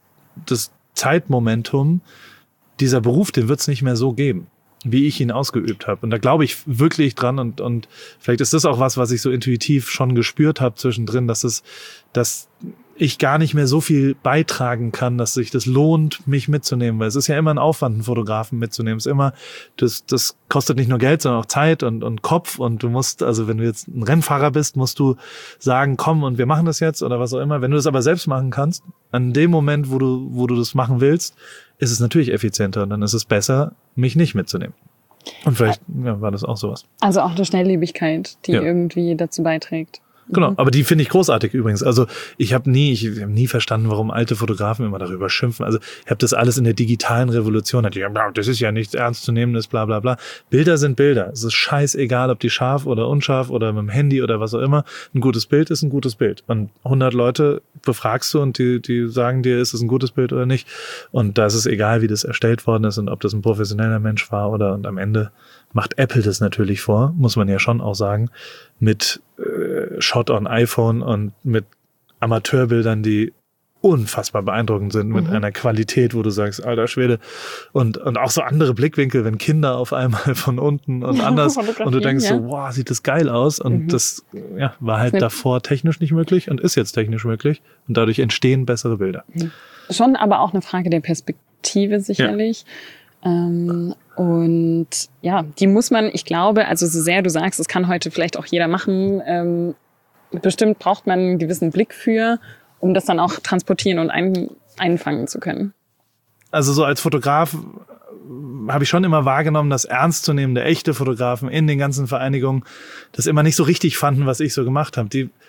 das Zeitmomentum, dieser Beruf, den wird es nicht mehr so geben, wie ich ihn ausgeübt habe. Und da glaube ich wirklich dran und und vielleicht ist das auch was, was ich so intuitiv schon gespürt habe zwischendrin, dass es, dass ich gar nicht mehr so viel beitragen kann, dass sich das lohnt, mich mitzunehmen, weil es ist ja immer ein Aufwand, einen Fotografen mitzunehmen. Es ist immer, das, das kostet nicht nur Geld, sondern auch Zeit und, und Kopf und du musst, also wenn du jetzt ein Rennfahrer bist, musst du sagen, komm und wir machen das jetzt oder was auch immer. Wenn du das aber selbst machen kannst, an dem Moment, wo du, wo du das machen willst, ist es natürlich effizienter und dann ist es besser, mich nicht mitzunehmen. Und vielleicht ja, war das auch sowas. Also auch eine Schnelllebigkeit, die ja. irgendwie dazu beiträgt. Genau, aber die finde ich großartig übrigens. Also ich habe nie, ich habe nie verstanden, warum alte Fotografen immer darüber schimpfen. Also ich habe das alles in der digitalen Revolution. Das ist ja nichts Ernstzunehmendes, bla bla bla. Bilder sind Bilder. Es ist scheißegal, ob die scharf oder unscharf oder mit dem Handy oder was auch immer. Ein gutes Bild ist ein gutes Bild. Und hundert Leute befragst du und die, die sagen dir, ist es ein gutes Bild oder nicht. Und da ist es egal, wie das erstellt worden ist und ob das ein professioneller Mensch war oder, und am Ende macht Apple das natürlich vor, muss man ja schon auch sagen, mit äh, Shot on iPhone und mit Amateurbildern, die unfassbar beeindruckend sind, mit mhm. einer Qualität, wo du sagst, alter Schwede. Und und auch so andere Blickwinkel, wenn Kinder auf einmal von unten und anders und du denkst ja. so, wow, sieht das geil aus. Und mhm. das ja, war halt davor technisch nicht möglich und ist jetzt technisch möglich. Und dadurch entstehen bessere Bilder. Mhm. Schon aber auch eine Frage der Perspektive sicherlich. Ja. Ähm, und ja, die muss man, ich glaube, also so sehr du sagst, das kann heute vielleicht auch jeder machen, ähm, bestimmt braucht man einen gewissen Blick für, um das dann auch transportieren und ein, einfangen zu können. Also so als Fotograf habe ich schon immer wahrgenommen, dass ernstzunehmende, echte Fotografen in den ganzen Vereinigungen das immer nicht so richtig fanden, was ich so gemacht habe. Die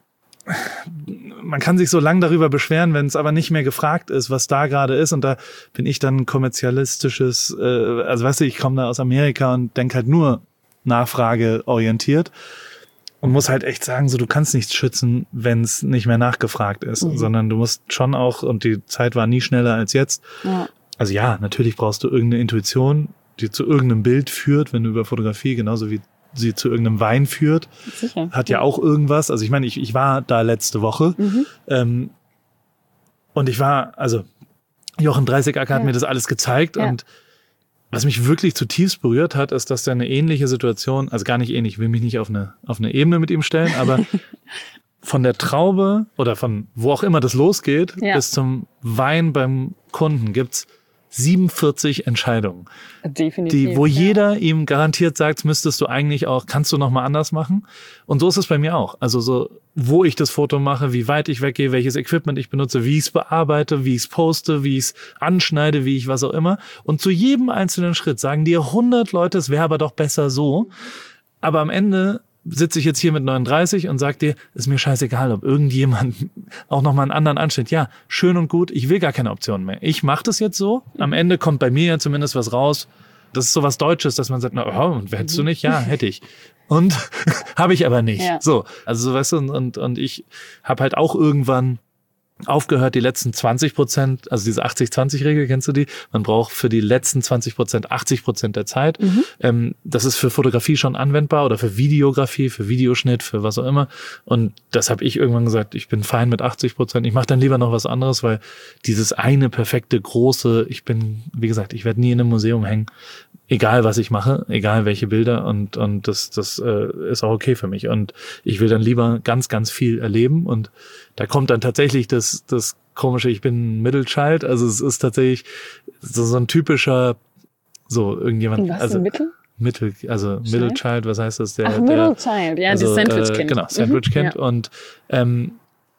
Man kann sich so lang darüber beschweren, wenn es aber nicht mehr gefragt ist, was da gerade ist. Und da bin ich dann kommerzialistisches, äh, also weißt du, ich komme da aus Amerika und denke halt nur nachfrageorientiert und muss halt echt sagen, so du kannst nichts schützen, wenn es nicht mehr nachgefragt ist, mhm. sondern du musst schon auch, und die Zeit war nie schneller als jetzt. Ja. Also ja, natürlich brauchst du irgendeine Intuition, die zu irgendeinem Bild führt, wenn du über Fotografie, genauso wie sie zu irgendeinem Wein führt, sicher. Hat ja auch irgendwas. Also ich meine, ich, ich war da letzte Woche mhm. ähm, und ich war, also Jochen Dreißigacker ja. hat mir das alles gezeigt ja. und was mich wirklich zutiefst berührt hat, ist, dass da eine ähnliche Situation, also gar nicht ähnlich, ich will mich nicht auf eine, auf eine Ebene mit ihm stellen, aber von der Traube oder von wo auch immer das losgeht, ja. bis zum Wein beim Kunden gibt's siebenundvierzig Entscheidungen, definitiv, die, wo ja. jeder ihm garantiert sagt, müsstest du eigentlich auch, kannst du noch mal anders machen. Und so ist es bei mir auch. Also so, wo ich das Foto mache, wie weit ich weggehe, welches Equipment ich benutze, wie ich es bearbeite, wie ich es poste, wie ich es anschneide, wie ich was auch immer. Und zu jedem einzelnen Schritt sagen dir hundert Leute, es wäre aber doch besser so. Aber am Ende sitze ich jetzt hier mit neununddreißig und sag dir, ist mir scheißegal, ob irgendjemand auch noch mal einen anderen ansteht. Ja, schön und gut, ich will gar keine Optionen mehr. Ich mache das jetzt so. Am Ende kommt bei mir ja zumindest was raus. Das ist so was Deutsches, dass man sagt, na, oh, und hättest du nicht? Ja, hätte ich. Und habe ich aber nicht. Ja. So, also so weißt du, und, und, und ich habe halt auch irgendwann aufgehört, die letzten zwanzig Prozent, also diese achtzig zwanzig Regel, kennst du die? Man braucht für die letzten zwanzig Prozent achtzig Prozent der Zeit. Mhm. Ähm, das ist für Fotografie schon anwendbar oder für Videografie, für Videoschnitt, für was auch immer. Und das habe ich irgendwann gesagt, ich bin fein mit achtzig Prozent. Ich mache dann lieber noch was anderes, weil dieses eine perfekte, große, ich bin, wie gesagt, ich werde nie in einem Museum hängen. Egal, was ich mache, egal welche Bilder und und das das äh, ist auch okay für mich und ich will dann lieber ganz ganz viel erleben und da kommt dann tatsächlich das das komische, ich bin Middle Child, also es ist tatsächlich so, so ein typischer so irgendjemand was also Mittel Mittel also Child? Middle Child, was heißt das der Ach, Middle Child, ja, also, das Sandwich Kind. Äh, genau, Sandwich Kind mhm, ja. und ähm,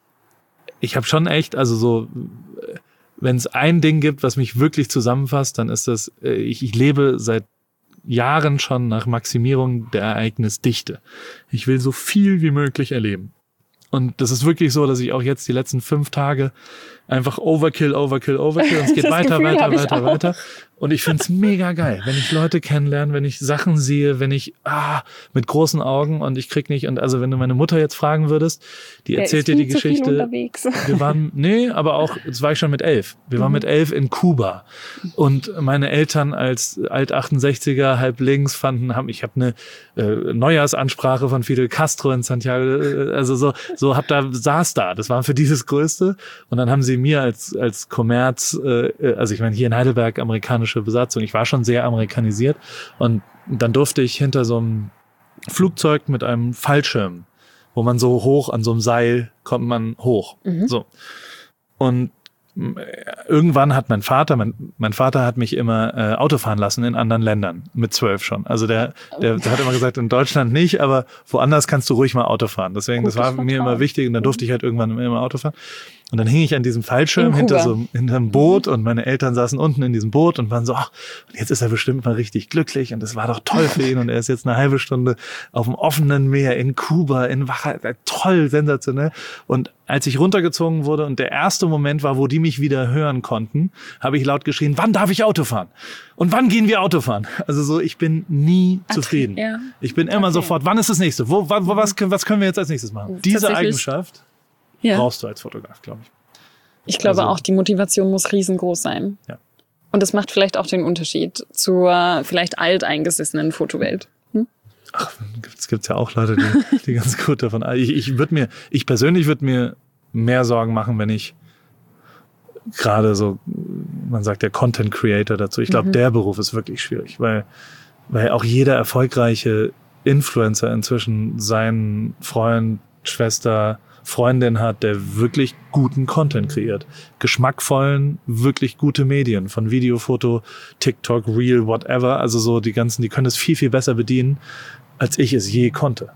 ich habe schon echt also so wenn es ein Ding gibt, was mich wirklich zusammenfasst, dann ist das, ich, ich lebe seit Jahren schon nach Maximierung der Ereignisdichte. Ich will so viel wie möglich erleben. Und das ist wirklich so, dass ich auch jetzt die letzten fünf Tage einfach Overkill, Overkill, Overkill und es geht weiter, Gefühl weiter, weiter, weiter. Und ich find's mega geil, wenn ich Leute kennenlerne, wenn ich Sachen sehe, wenn ich ah mit großen Augen und ich krieg nicht und also wenn du meine Mutter jetzt fragen würdest, die Der erzählt dir die Geschichte. Wir waren nee, aber auch jetzt war ich schon mit elf. Wir waren mhm. mit elf in Kuba und meine Eltern als alt achtundsechziger halb links fanden, haben ich habe eine äh, Neujahrsansprache von Fidel Castro in Santiago, also so so hab da saß da. Das war für dieses Größte und dann haben sie mir als als Kommerz, äh, also ich meine hier in Heidelberg amerikanische Besatzung. Ich war schon sehr amerikanisiert und dann durfte ich hinter so einem Flugzeug mit einem Fallschirm, wo man so hoch an so einem Seil kommt man hoch. Mhm. So. Und irgendwann hat mein Vater, mein, mein Vater hat mich immer äh, Auto fahren lassen in anderen Ländern, mit zwölf schon. Also der, der, der hat immer gesagt, in Deutschland nicht, aber woanders kannst du ruhig mal Auto fahren. Deswegen, Gutes das war Vertrauen. Mir immer wichtig und dann durfte ich halt irgendwann immer Auto fahren. Und dann hing ich an diesem Fallschirm hinter so hinter einem Boot und meine Eltern saßen unten in diesem Boot und waren so, ach, jetzt ist er bestimmt mal richtig glücklich und das war doch toll für ihn und er ist jetzt eine halbe Stunde auf dem offenen Meer in Kuba, in Wacha, toll, sensationell. Und als ich runtergezogen wurde und der erste Moment war, wo die mich wieder hören konnten, habe ich laut geschrien, wann darf ich Auto fahren? Und wann gehen wir Auto fahren? Also so, ich bin nie okay, zufrieden. Ja. Ich bin immer okay. sofort, wann ist das nächste? Wo, wo, was, was können wir jetzt als nächstes machen? Diese Eigenschaft ja. brauchst du als Fotograf, glaube ich. Ich glaube also, auch, die Motivation muss riesengroß sein. Ja. Und das macht vielleicht auch den Unterschied zur vielleicht alteingesessenen Fotowelt. Hm? Ach, es gibt ja auch Leute, die, die ganz gut davon. Ich, ich würde mir, ich persönlich würde mir mehr Sorgen machen, wenn ich gerade so, man sagt ja Content Creator dazu. Ich glaube, mhm. der Beruf ist wirklich schwierig, weil, weil auch jeder erfolgreiche Influencer inzwischen seinen Freund, Schwester, Freundin hat, der wirklich guten Content kreiert. Geschmackvollen, wirklich gute Medien. Von Video, Foto, TikTok, Reel, whatever. Also so die ganzen, die können es viel, viel besser bedienen, als ich es je konnte.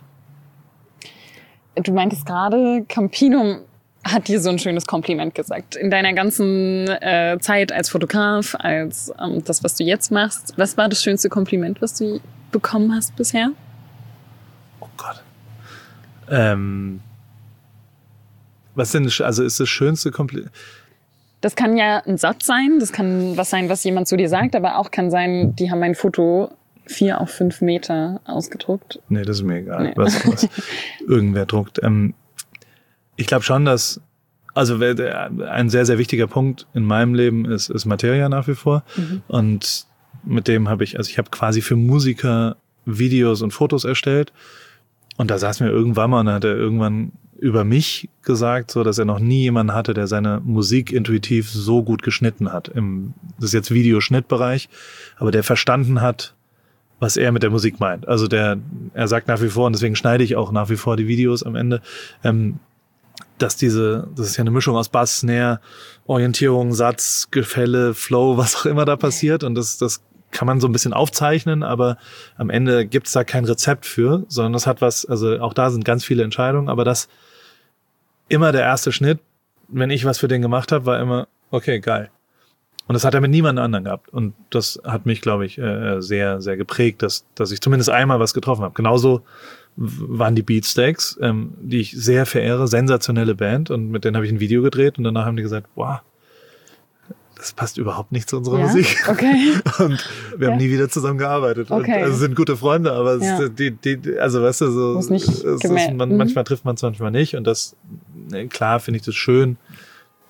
Du meintest gerade, Campino hat dir so ein schönes Kompliment gesagt. In deiner ganzen äh, Zeit als Fotograf, als ähm, das, was du jetzt machst. Was war das schönste Kompliment, was du bekommen hast bisher? Oh Gott. Ähm... Was denn, also ist das schönste Kompliment? Das kann ja ein Satz sein, das kann was sein, was jemand zu dir sagt, aber auch kann sein, die haben mein Foto vier auf fünf Meter ausgedruckt. Nee, das ist mir egal, nee. was, was irgendwer druckt. Ähm, ich glaube schon, dass, also ein sehr, sehr wichtiger Punkt in meinem Leben ist, ist Materia nach wie vor. Mhm. Und mit dem habe ich, also ich habe quasi für Musiker Videos und Fotos erstellt. Und da saß mir irgendwann mal und hat er irgendwann über mich gesagt, so dass er noch nie jemanden hatte, der seine Musik intuitiv so gut geschnitten hat. Im, das ist jetzt Videoschnittbereich, aber der verstanden hat, was er mit der Musik meint. Also der, er sagt nach wie vor, und deswegen schneide ich auch nach wie vor die Videos am Ende, ähm, dass diese, das ist ja eine Mischung aus Bass, Snare, Orientierung, Satz, Gefälle, Flow, was auch immer da passiert. Und das, das kann man so ein bisschen aufzeichnen, aber am Ende gibt's da kein Rezept für, sondern das hat was, also auch da sind ganz viele Entscheidungen, aber das immer der erste Schnitt, wenn ich was für den gemacht habe, war immer, okay, geil. Und das hat er mit niemandem anderen gehabt. Und das hat mich, glaube ich, sehr, sehr geprägt, dass, dass ich zumindest einmal was getroffen habe. Genauso waren die Beatsteaks, ähm, die ich sehr verehre, sensationelle Band. Und mit denen habe ich ein Video gedreht und danach haben die gesagt, wow, das passt überhaupt nicht zu unserer ja? Musik. Okay. Und wir haben ja. nie wieder zusammen gearbeitet. Okay. Und, also sind gute Freunde, aber ja. es, die, die, also weißt du, so, Muss nicht es ist, man, mhm. manchmal trifft man es, manchmal nicht. Und das, klar finde ich das schön,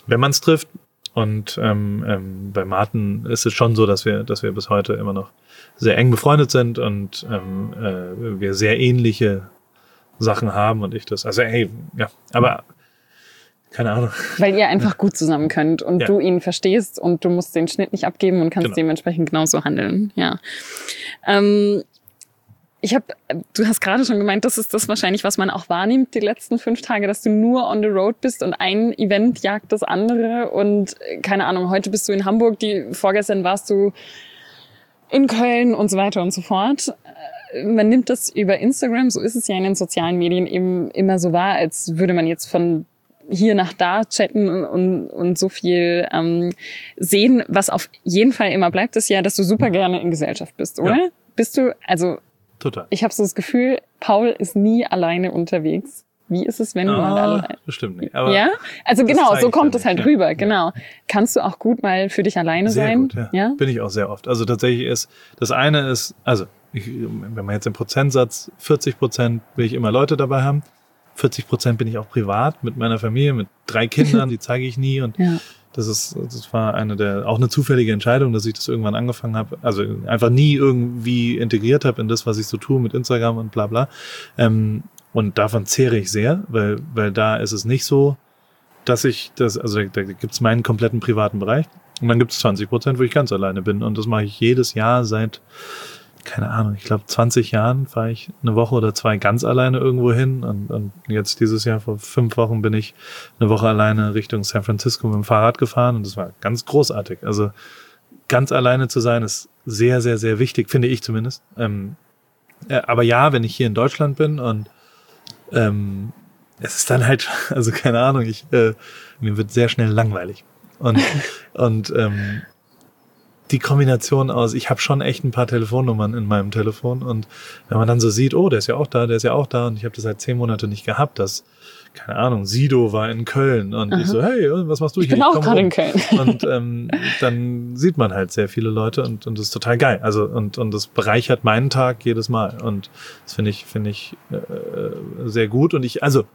wenn man es trifft. Und ähm, ähm, bei Martin ist es schon so, dass wir, dass wir bis heute immer noch sehr eng befreundet sind und ähm, äh, wir sehr ähnliche Sachen haben und ich das. Also hey, ja, aber keine Ahnung. Weil ihr einfach gut zusammen könnt und ja. du ihn verstehst und du musst den Schnitt nicht abgeben und kannst genau. dementsprechend genauso handeln. Ja. Ähm, Ich habe, du hast gerade schon gemeint, das ist das wahrscheinlich, was man auch wahrnimmt die letzten fünf Tage, dass du nur on the road bist und ein Event jagt das andere und keine Ahnung, heute bist du in Hamburg, die vorgestern warst du in Köln und so weiter und so fort. Man nimmt das über Instagram, so ist es ja in den sozialen Medien eben immer so wahr, als würde man jetzt von hier nach da chatten und, und, und so viel ähm, sehen. Was auf jeden Fall immer bleibt, ist ja, dass du super gerne in Gesellschaft bist, oder? Ja. Bist du, also Total. Ich habe so das Gefühl, Paul ist nie alleine unterwegs. Wie ist es, wenn du ah, mal alleine... Bestimmt nicht. Aber ja? Also genau, so kommt es halt ja. rüber, genau. Kannst du auch gut mal für dich alleine sehr sein? Gut, ja. ja. Bin ich auch sehr oft. Also tatsächlich ist, das eine ist, also ich, wenn man jetzt im Prozentsatz, vierzig Prozent will ich immer Leute dabei haben, vierzig Prozent bin ich auch privat mit meiner Familie, mit drei Kindern, die zeige ich nie und ja. Das ist, das war eine der, auch eine zufällige Entscheidung, dass ich das irgendwann angefangen habe, also einfach nie irgendwie integriert habe in das, was ich so tue mit Instagram und bla bla. Ähm, und davon zehre ich sehr, weil, weil da ist es nicht so, dass ich das, also da, da gibt es meinen kompletten privaten Bereich und dann gibt es zwanzig Prozent, wo ich ganz alleine bin und das mache ich jedes Jahr seit, keine Ahnung, ich glaube zwanzig Jahren fahre ich eine Woche oder zwei ganz alleine irgendwo hin und, und jetzt dieses Jahr vor fünf Wochen bin ich eine Woche alleine Richtung San Francisco mit dem Fahrrad gefahren und das war ganz großartig. Also ganz alleine zu sein ist sehr, sehr, sehr wichtig, finde ich zumindest. Ähm, äh, aber ja, wenn ich hier in Deutschland bin und ähm, es ist dann halt, also keine Ahnung, ich äh, mir wird sehr schnell langweilig und und ähm, die Kombination aus, ich habe schon echt ein paar Telefonnummern in meinem Telefon und wenn man dann so sieht, oh, der ist ja auch da, der ist ja auch da und ich habe das seit zehn Monate nicht gehabt, dass, keine Ahnung, Sido war in Köln und Aha. ich so, hey, was machst du ich hier? Ich bin auch gerade in Köln. Und ähm, dann sieht man halt sehr viele Leute und und das ist total geil. Also und und das bereichert meinen Tag jedes Mal und das finde ich finde ich äh, sehr gut und ich, also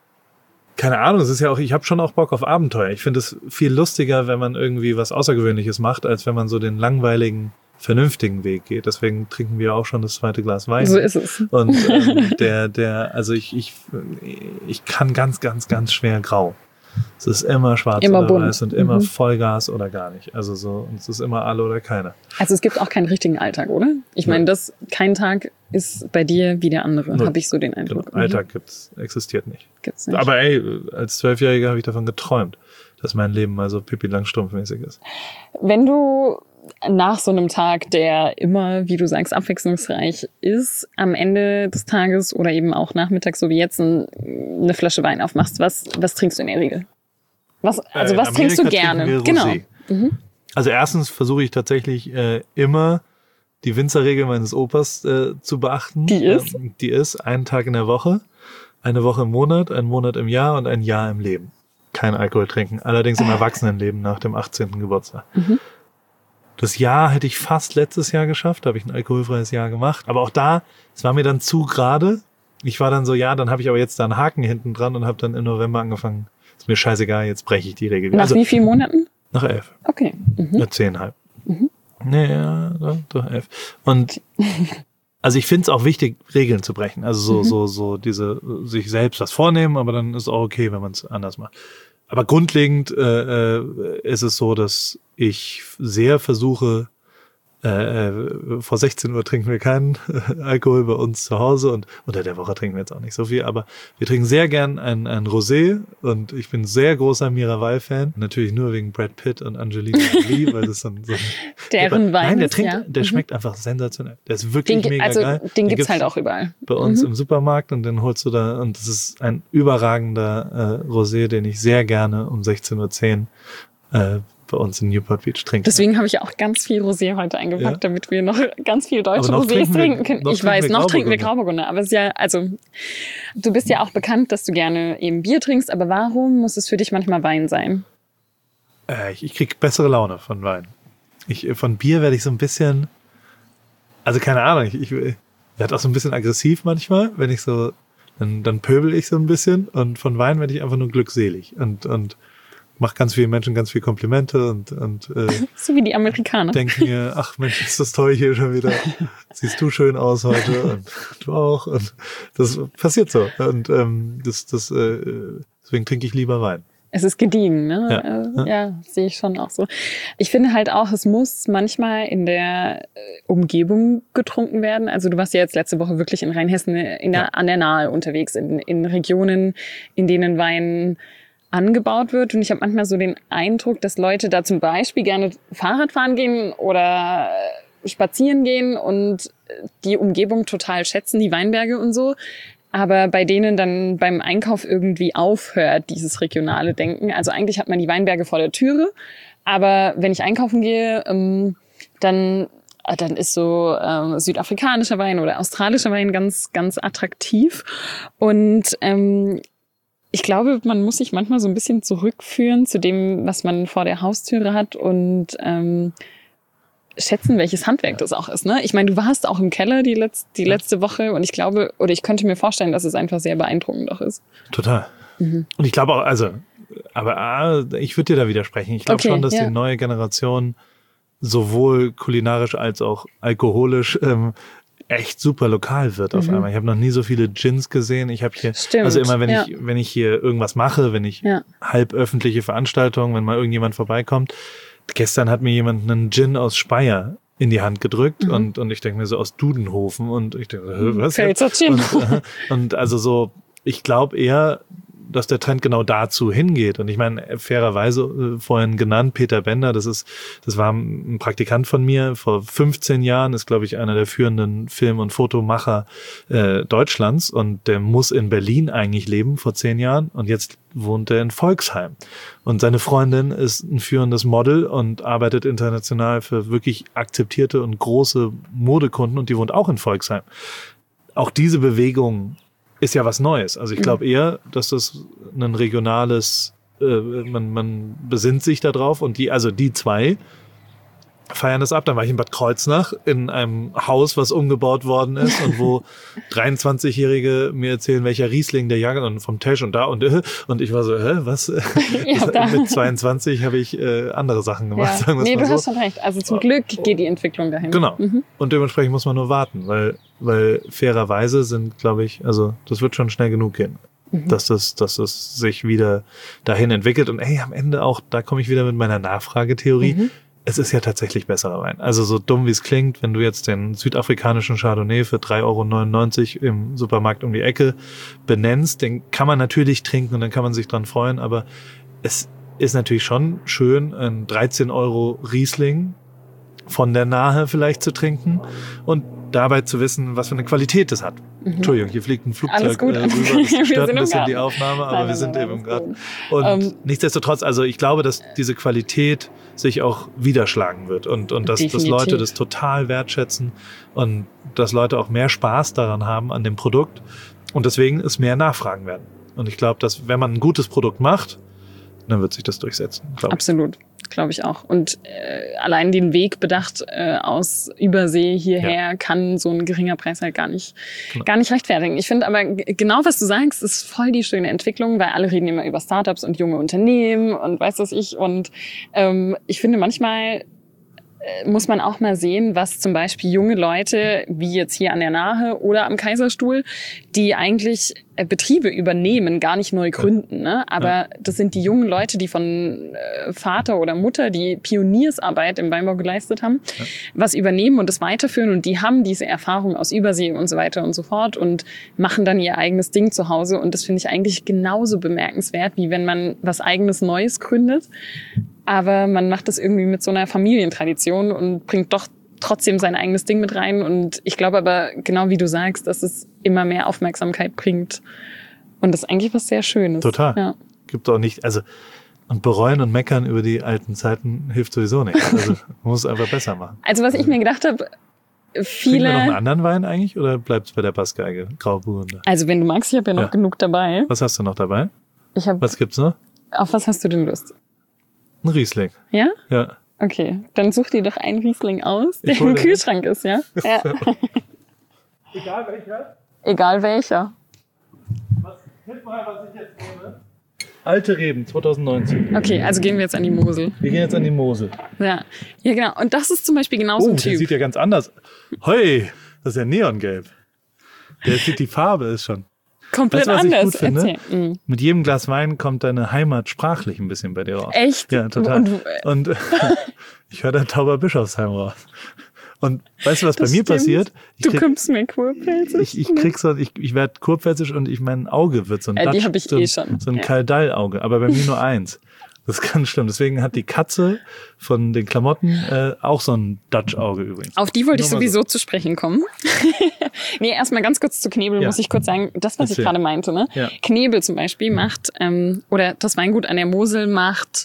keine Ahnung, es ist ja auch, ich habe schon auch Bock auf Abenteuer. Ich finde es viel lustiger, wenn man irgendwie was Außergewöhnliches macht, als wenn man so den langweiligen, vernünftigen Weg geht. Deswegen trinken wir auch schon das zweite Glas Wein. So ist es. Und ähm, der, der, also ich, ich, ich kann ganz, ganz, ganz schwer grau. Es ist immer schwarz immer oder bunt. weiß und immer mhm. Vollgas oder gar nicht. Also so, und es ist immer alle oder keine. Also es gibt auch keinen richtigen Alltag, oder? Ich meine, das kein Tag ist bei dir wie der andere, habe ich so den Eindruck. Genau. Alltag gibt's, existiert nicht. Gibt's nicht. Aber ey, als Zwölfjähriger habe ich davon geträumt, dass mein Leben mal so Pippi Langstrumpf-mäßig ist. Wenn du nach so einem Tag, der immer, wie du sagst, abwechslungsreich ist, am Ende des Tages oder eben auch nachmittags, so wie jetzt, eine Flasche Wein aufmachst, was, was trinkst du in der Regel? Was, also was äh, trinkst du gerne? Genau. Mhm. Also erstens versuche ich tatsächlich äh, immer die Winzerregel meines Opas äh, zu beachten. Die ist? Ähm, die ist einen Tag in der Woche, eine Woche im Monat, einen Monat im Jahr und ein Jahr im Leben. Kein Alkohol trinken, allerdings im Erwachsenenleben nach dem achtzehnten Geburtstag. Mhm. Das Jahr hätte ich fast letztes Jahr geschafft, da habe ich ein alkoholfreies Jahr gemacht. Aber auch da, es war mir dann zu gerade. Ich war dann so, ja, dann habe ich aber jetzt da einen Haken hinten dran und habe dann im November angefangen. Ist mir scheißegal, jetzt breche ich die Regel. Nach also, wie vielen Monaten? Nach elf. Okay. Mhm. Ja, zehnhalb. Mhm. Nee, ja, doch, elf. Und also ich finde es auch wichtig, Regeln zu brechen. Also so, mhm. so, so diese, sich selbst was vornehmen, aber dann ist es auch okay, wenn man es anders macht. Aber grundlegend äh, ist es so, dass ich sehr versuche, äh, vor sechzehn Uhr trinken wir keinen Alkohol bei uns zu Hause und unter der Woche trinken wir jetzt auch nicht so viel, aber wir trinken sehr gern ein, ein Rosé und ich bin sehr großer Miraval-Fan. Natürlich nur wegen Brad Pitt und Angelina Jolie, weil das dann so... Deren Wein Nein, der ist, trinkt, ja. der mhm. schmeckt einfach sensationell. Der ist wirklich den, mega also, geil. Den, den gibt's, gibt's halt auch überall. Bei uns mhm. im Supermarkt und den holst du da und das ist ein überragender äh, Rosé, den ich sehr gerne um sechzehn Uhr zehn äh, bei uns in Newport Beach trinken. Deswegen habe ich ja auch ganz viel Rosé heute eingepackt, ja. damit wir noch ganz viel deutsche Rosés trinken, trinken können. Wir, ich weiß, noch trinken wir Grauburgunder. Aber es ist ja, also, du bist ja auch bekannt, dass du gerne eben Bier trinkst, aber warum muss es für dich manchmal Wein sein? Äh, ich, ich krieg bessere Laune von Wein. Ich, von Bier werde ich so ein bisschen, also keine Ahnung, ich, ich werde auch so ein bisschen aggressiv manchmal, wenn ich so, dann, dann pöbel ich so ein bisschen und von Wein werde ich einfach nur glückselig und, und mache ganz vielen Menschen ganz viel Komplimente und, und äh, so wie die Amerikaner. Denke mir, ach Mensch, ist das toll hier schon wieder. Siehst du schön aus heute und du auch. Und das passiert so. Und ähm, das, das, äh, deswegen trinke ich lieber Wein. Es ist gediegen, ne? Ja, äh, ja. ja sehe ich schon auch so. Ich finde halt auch, es muss manchmal in der Umgebung getrunken werden. Also du warst ja jetzt letzte Woche wirklich in Rheinhessen in der, ja. an der Nahe unterwegs, in, in Regionen, in denen Wein angebaut wird. Und ich habe manchmal so den Eindruck, dass Leute da zum Beispiel gerne Fahrrad fahren gehen oder spazieren gehen und die Umgebung total schätzen, die Weinberge und so. Aber bei denen dann beim Einkauf irgendwie aufhört, dieses regionale Denken. Also eigentlich hat man die Weinberge vor der Türe, aber wenn ich einkaufen gehe, ähm, dann, dann ist so ähm, südafrikanischer Wein oder australischer Wein ganz, ganz attraktiv. Und ähm, ich glaube, man muss sich manchmal so ein bisschen zurückführen zu dem, was man vor der Haustüre hat und ähm, schätzen, welches Handwerk das auch ist. Ne? Ich meine, du warst auch im Keller die, letz- die letzte Woche und ich glaube, oder ich könnte mir vorstellen, dass es einfach sehr beeindruckend auch ist. Total. Mhm. Und ich glaube auch, also, aber ah, ich würde dir da widersprechen. Ich glaube okay, schon, dass ja. die neue Generation sowohl kulinarisch als auch alkoholisch ähm, echt super lokal wird auf mhm. einmal. Ich habe noch nie so viele Gins gesehen. Ich habe hier, Stimmt, also immer wenn ja. ich, wenn ich hier irgendwas mache, wenn ich ja. halb öffentliche Veranstaltungen, wenn mal irgendjemand vorbeikommt. Gestern hat mir jemand einen Gin aus Speyer in die Hand gedrückt mhm. und, und ich denke mir so aus Dudenhofen und ich denke, was jetzt? Gin. Und, äh, und also so, ich glaube eher, dass der Trend genau dazu hingeht. Und ich meine, fairerweise äh, vorhin genannt, Peter Bender, das ist, das war ein Praktikant von mir vor fünfzehn Jahren, ist, glaube ich, einer der führenden Film- und Fotomacher äh, Deutschlands und der muss in Berlin eigentlich leben vor zehn Jahren und jetzt wohnt er in Volksheim. Und seine Freundin ist ein führendes Model und arbeitet international für wirklich akzeptierte und große Modekunden und die wohnt auch in Volksheim. Auch diese Bewegung ist ja was Neues. Also ich glaube eher, dass das ein regionales, äh, man, man besinnt sich da drauf und die, also die zwei feiern das ab. Dann war ich in Bad Kreuznach in einem Haus, was umgebaut worden ist und wo dreiundzwanzigjährige mir erzählen, welcher Riesling der Jahrgang und vom Tesch und da und äh, und ich war so, hä, was? Ja, mit zweiundzwanzig habe ich äh, andere Sachen gemacht. Ja. Sagen nee, du so. hast schon recht. Also zum Glück geht die Entwicklung dahin. Genau. Mhm. Und dementsprechend muss man nur warten, weil weil fairerweise sind, glaube ich, also das wird schon schnell genug gehen. Mhm. Dass das, dass das sich wieder dahin entwickelt. Und ey, am Ende auch, da komme ich wieder mit meiner Nachfragetheorie. Mhm. Es ist ja tatsächlich besserer Wein. Also so dumm wie es klingt, wenn du jetzt den südafrikanischen Chardonnay für drei Euro neunundneunzig im Supermarkt um die Ecke benennst, den kann man natürlich trinken und dann kann man sich dran freuen, aber es ist natürlich schon schön, ein dreizehn Euro Riesling von der Nahe vielleicht zu trinken und dabei zu wissen, was für eine Qualität das hat. Mhm. Entschuldigung, hier fliegt ein Flugzeug äh, rüber, das stört ein bisschen die Aufnahme, aber nein, wir sind nein, eben im Garten. Und um, nichtsdestotrotz, also ich glaube, dass diese Qualität sich auch widerschlagen wird und, und dass, dass Leute das total wertschätzen und dass Leute auch mehr Spaß daran haben an dem Produkt und deswegen es mehr nachfragen werden. Und ich glaube, dass wenn man ein gutes Produkt macht, dann wird sich das durchsetzen. Absolut. Glaube ich auch. Und äh, allein den Weg bedacht äh, aus Übersee hierher ja. kann so ein geringer Preis halt gar nicht, genau. gar nicht rechtfertigen. Ich finde aber g- genau, was du sagst, ist voll die schöne Entwicklung, weil alle reden immer über Startups und junge Unternehmen und weiß was ich. Und ähm, ich finde manchmal muss man auch mal sehen, was zum Beispiel junge Leute, wie jetzt hier an der Nahe oder am Kaiserstuhl, die eigentlich Betriebe übernehmen, gar nicht neu gründen. Ne? Aber ja. das sind die jungen Leute, die von Vater oder Mutter die Pioniersarbeit im Weinbau geleistet haben, ja. was übernehmen und das weiterführen. Und die haben diese Erfahrung aus Übersee und so weiter und so fort und machen dann ihr eigenes Ding zu Hause. Und das finde ich eigentlich genauso bemerkenswert, wie wenn man was eigenes Neues gründet. Aber man macht das irgendwie mit so einer Familientradition und bringt doch trotzdem sein eigenes Ding mit rein. Und ich glaube aber, genau wie du sagst, dass es immer mehr Aufmerksamkeit bringt. Und das ist eigentlich was sehr Schönes. Total. Ja. Gibt auch nicht, also, und bereuen und meckern über die alten Zeiten hilft sowieso nicht. Also, man muss es einfach besser machen. Also, was ich mir gedacht habe, viele... Trinken wir noch einen anderen Wein eigentlich oder bleibt es bei der Passgeige, Grauburgunder? Also, wenn du magst, ich habe ja noch ja. genug dabei. Was hast du noch dabei? Ich hab, was gibt's noch? Auf was hast du denn Lust? Ein Riesling. Ja? Ja. Okay, dann such dir doch einen Riesling aus, der im Kühlschrank ist, ja? Ja. Egal welcher? Egal welcher. Was, tipp mal, was ich jetzt nehme. Alte Reben, zwanzig neunzehn. Okay, also gehen wir jetzt an die Mosel. Wir gehen jetzt an die Mosel. Ja, ja genau. Und das ist zum Beispiel genauso Oh, ein der Typ. sieht ja ganz anders. Hoi, das ist ja neongelb. Der sieht, die Farbe ist schon. Komplett Weißt du, was ich anders. gut finde? Erzähl. Mhm. Mit jedem Glas Wein kommt deine Heimat sprachlich ein bisschen bei dir raus. Echt? Ja, total. Und, Und, ich höre dann Tauberbischofsheim raus. Und weißt du, was bei Das mir stimmt. passiert? Ich du krieg, kommst mir kurpelzig. ich, ich krieg so, ich, ich werde kurpfälzisch und ich mein Auge wird so ein, Äh, die Dutch- hab ich so, ein- eh schon. so ein Ja. Kaldall-Auge, aber bei mir nur eins. Das ist ganz schlimm. Deswegen hat die Katze von den Klamotten äh, auch so ein Dutch-Auge übrigens. Auf die wollte ich Nur mal sowieso zu sprechen kommen. Nee, erstmal ganz kurz zu Knebel, Ja. muss ich kurz sagen, das, was Erzähl. ich gerade meinte. Ne? Ja. Knebel zum Beispiel macht, ähm, oder das Weingut an der Mosel macht,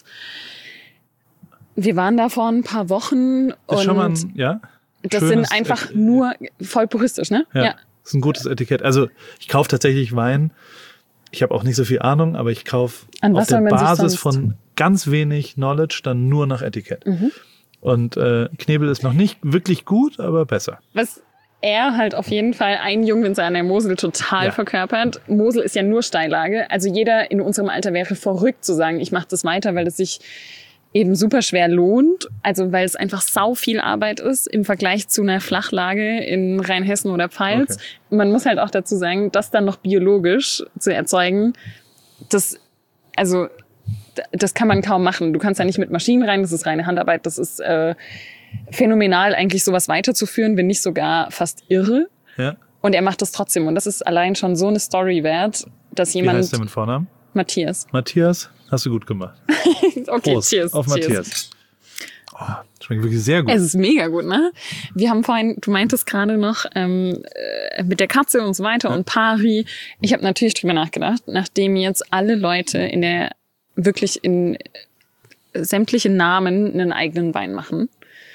wir waren da vor ein paar Wochen Ist und schon mal ein, ja? das schönes, sind einfach äh, nur voll puristisch, ne? Ja, das ist ein gutes Etikett. Also ich kaufe tatsächlich Wein. Ich habe auch nicht so viel Ahnung, aber ich kaufe An auf was der soll man sich Basis sonst- von ganz wenig Knowledge dann nur nach Etikett. Mhm. Und äh, Knebel ist noch nicht wirklich gut, aber besser. Was er halt auf jeden Fall ein Jungwinzer an der Mosel total Ja. verkörpert. Mosel ist ja nur Steillage. Also jeder in unserem Alter wäre verrückt zu sagen, ich mache das weiter, weil es sich eben super schwer lohnt. Also weil es einfach sau viel Arbeit ist im Vergleich zu einer Flachlage in Rheinhessen oder Pfalz. Okay. Man muss halt auch dazu sagen, das dann noch biologisch zu erzeugen, das, also d- das kann man kaum machen. Du kannst da nicht mit Maschinen rein, das ist reine Handarbeit, das ist äh, phänomenal, eigentlich sowas weiterzuführen, wenn nicht sogar fast irre. Ja? Und er macht das trotzdem. Und das ist allein schon so eine Story wert, dass Wie jemand... heißt der mit Vornamen? Matthias. Matthias, hast du gut gemacht. Okay, Prost cheers. auf cheers. Matthias. Oh, schmeckt wirklich sehr gut. Es ist mega gut, ne? Wir haben vorhin, du meintest gerade noch ähm, äh, mit der Katze und so weiter und Pari. Ich habe natürlich drüber nachgedacht, nachdem jetzt alle Leute in der wirklich in äh, sämtliche Namen einen eigenen Wein machen.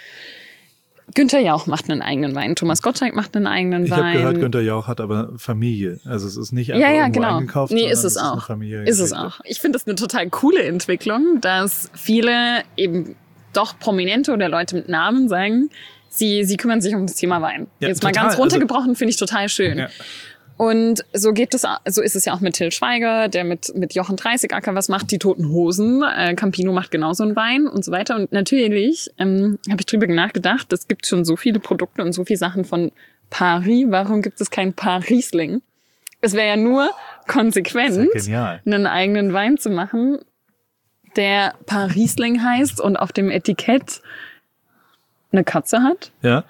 Günther Jauch macht einen eigenen Wein, Thomas Gottschalk macht einen eigenen Ich Wein. habe gehört, Günther Jauch hat aber Familie. Also es ist nicht einfach ja, ja, irgendwo genau. eingekauft, Nee, sondern ist es eine auch. Familie. Ist es auch. Ich finde das eine total coole Entwicklung, dass viele eben doch Prominente oder Leute mit Namen sagen, sie, sie kümmern sich um das Thema Wein. Ja, Jetzt mal total. ganz runtergebrochen, finde ich total schön. Ja. Und so geht es, so ist es ja auch mit Till Schweiger, der mit, mit Jochen Dreißigacker was macht, die Toten Hosen, äh, Campino macht genauso einen Wein und so weiter. Und natürlich ähm, habe ich drüber nachgedacht, es gibt schon so viele Produkte und so viele Sachen von Paris. Warum gibt es kein Parisling? Es wäre ja nur konsequent, Das ist ja genial. einen eigenen Wein zu machen, der Parisling heißt und auf dem Etikett eine Katze hat. Ja,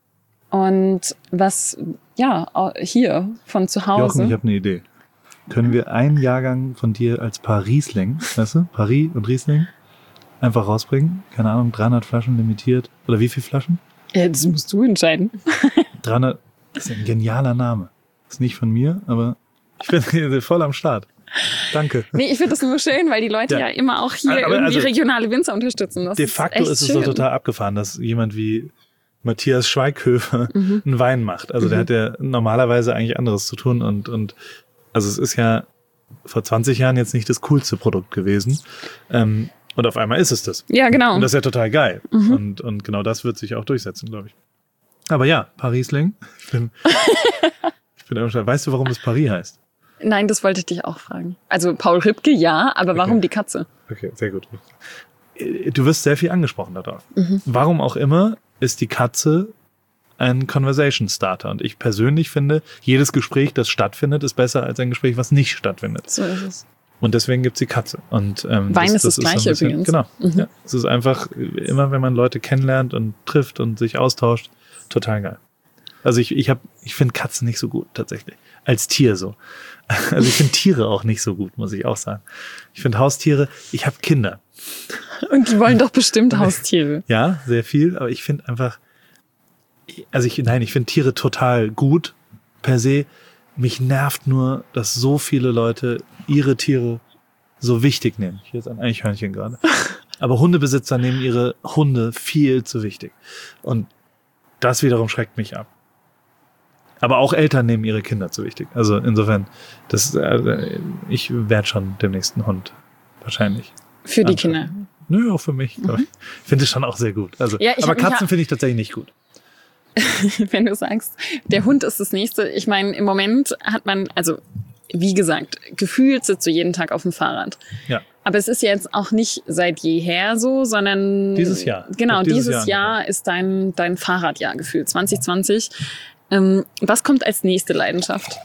Und was, ja, hier von zu Hause. Jochen, ich habe eine Idee. Können wir einen Jahrgang von dir als Paris-Riesling, weißt du, Paris und Riesling, einfach rausbringen? Keine Ahnung, dreihundert Flaschen limitiert. Oder wie viele Flaschen? Ja, das musst du entscheiden. dreihundert, das ist ein genialer Name. Ist nicht von mir, aber ich bin hier voll am Start. Danke. Nee, ich finde das nur schön, weil die Leute ja, Ja. immer auch hier Aber irgendwie also, regionale Winzer unterstützen. Das De facto ist, echt ist es schön. so total abgefahren, dass jemand wie Matthias Schweighöfer Mhm. einen Wein macht. Also der Mhm. hat ja normalerweise eigentlich anderes zu tun und, und also es ist ja vor zwanzig Jahren jetzt nicht das coolste Produkt gewesen. Ähm, und auf einmal ist es das. Ja, genau. Und das ist ja total geil. Mhm. Und, und genau das wird sich auch durchsetzen, glaube ich. Aber ja, Parisling. Ich bin, ich bin immer schon, weißt du, warum das Paris heißt? Nein, das wollte ich dich auch fragen. Also Paul Ripke, ja, aber warum Okay. die Katze? Okay, sehr gut. Du wirst sehr viel angesprochen darauf. Mhm. Warum auch immer ist die Katze ein Conversation Starter. Und ich persönlich finde, jedes Gespräch, das stattfindet, ist besser als ein Gespräch, was nicht stattfindet. So ist es. Und deswegen gibt's die Katze. Und, ähm, Wein ist das so ein Gleiche bisschen- übrigens. Genau. Mhm. Ja, es ist einfach, immer wenn man Leute kennenlernt und trifft und sich austauscht, total geil. Also ich, ich, hab, ich finde Katzen nicht so gut, tatsächlich. Als Tier so. Also ich finde Tiere auch nicht so gut, muss ich auch sagen. Ich finde Haustiere, ich habe Kinder. Und die wollen doch bestimmt Haustiere. Ja, sehr viel, aber ich finde einfach, also ich, nein, ich finde Tiere total gut per se. Mich nervt nur, dass so viele Leute ihre Tiere so wichtig nehmen. Hier ist ein Eichhörnchen gerade. Aber Hundebesitzer nehmen ihre Hunde viel zu wichtig. Und das wiederum schreckt mich ab. Aber auch Eltern nehmen ihre Kinder zu wichtig. Also insofern, das, äh, ich werde schon demnächst einen Hund. Wahrscheinlich. Für die Anschaffen. Kinder. Nö, auch für mich. glaub ich. Ich finde es schon auch sehr gut. Also, Ja, ich aber hab mich Katzen ja- finde ich tatsächlich nicht gut. Wenn du sagst, der Hund ist das Nächste. Ich meine, im Moment hat man, also wie gesagt, gefühlt sitzt du jeden Tag auf dem Fahrrad. Ja. Aber es ist ja jetzt auch nicht seit jeher so, sondern... Dieses Jahr. Genau, dieses, dieses Jahr, Jahr ist dein, dein Fahrradjahr gefühlt, zwanzig zwanzig. Ähm, was kommt als nächste Leidenschaft?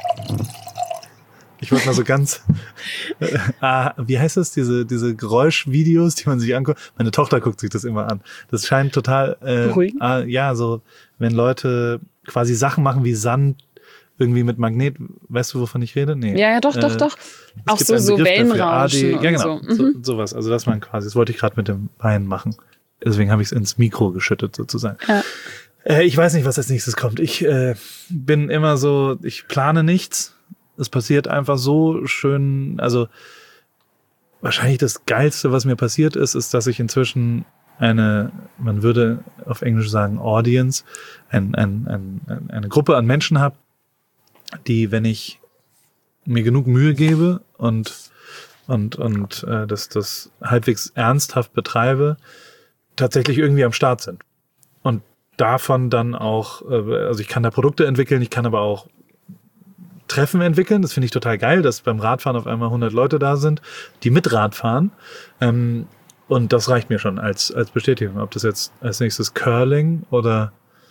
Ich wollte mal so ganz, äh, ah, wie heißt das, diese diese Geräuschvideos, die man sich anguckt. Meine Tochter guckt sich das immer an. Das scheint total, äh, Beruhigend? ah, ja, so, wenn Leute quasi Sachen machen wie Sand, irgendwie mit Magnet, weißt du, wovon ich rede? Nee. Ja, ja, doch, doch, äh, doch. Auch gibt so, einen so Begriff dafür. Wellenrauschen A D, ja, genau, und so. so, Mhm. sowas. Also das man quasi, das wollte ich gerade mit dem Bein machen. Deswegen habe ich es ins Mikro geschüttet sozusagen. Ja. Äh, ich weiß nicht, was als nächstes kommt. Ich äh, bin immer so, ich plane nichts. Es passiert einfach so schön, also wahrscheinlich das Geilste, was mir passiert ist, ist, dass ich inzwischen eine, man würde auf Englisch sagen Audience, ein, ein, ein, eine Gruppe an Menschen habe, die, wenn ich mir genug Mühe gebe und und und äh, das das halbwegs ernsthaft betreibe, tatsächlich irgendwie am Start sind. Und davon dann auch, äh, also ich kann da Produkte entwickeln, ich kann aber auch Treffen entwickeln. Das finde ich total geil, dass beim Radfahren auf einmal hundert Leute da sind, die mit Rad fahren. Ähm, und das reicht mir schon als als Bestätigung. Ob das jetzt als nächstes Curling oder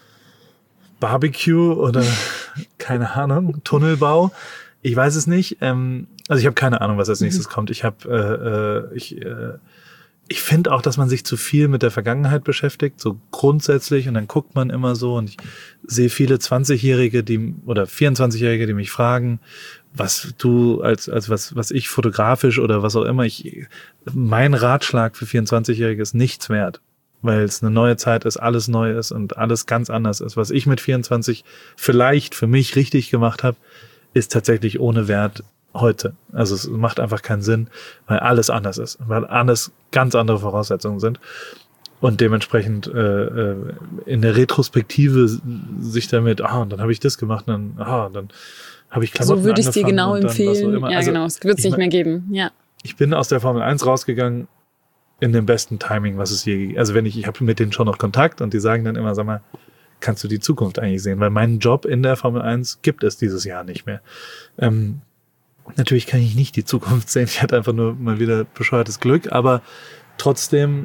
Barbecue oder keine Ahnung, Tunnelbau. Ich weiß es nicht. Ähm, also ich habe keine Ahnung, was als nächstes kommt. Ich habe, äh, ich, äh, ich finde auch, dass man sich zu viel mit der Vergangenheit beschäftigt, so grundsätzlich. Und dann guckt man immer so. Und ich sehe viele zwanzigjährige, die oder vierundzwanzigjährige, die mich fragen, was du als als was was ich fotografisch oder was auch immer. Ich mein Ratschlag für vierundzwanzigjährige ist nichts wert, weil es eine neue Zeit ist, alles neu ist und alles ganz anders ist. Was ich mit vierundzwanzig vielleicht für mich richtig gemacht habe, ist tatsächlich ohne Wert heute. Also es macht einfach keinen Sinn, weil alles anders ist, weil alles ganz andere Voraussetzungen sind und dementsprechend äh, in der Retrospektive sich damit, ah, und dann habe ich das gemacht, und dann, ah, und dann habe ich Klamotten So würde ich es dir genau empfehlen. Ja, also, genau, es wird es nicht mehr geben. Ja. Ich bin aus der Formel eins rausgegangen in dem besten Timing, was es je gegeben. Also wenn ich, ich habe mit denen schon noch Kontakt und die sagen dann immer, sag mal, kannst du die Zukunft eigentlich sehen? Weil meinen Job in der Formel eins gibt es dieses Jahr nicht mehr. Ähm, natürlich kann ich nicht die Zukunft sehen. Ich hatte einfach nur mal wieder bescheuertes Glück, aber trotzdem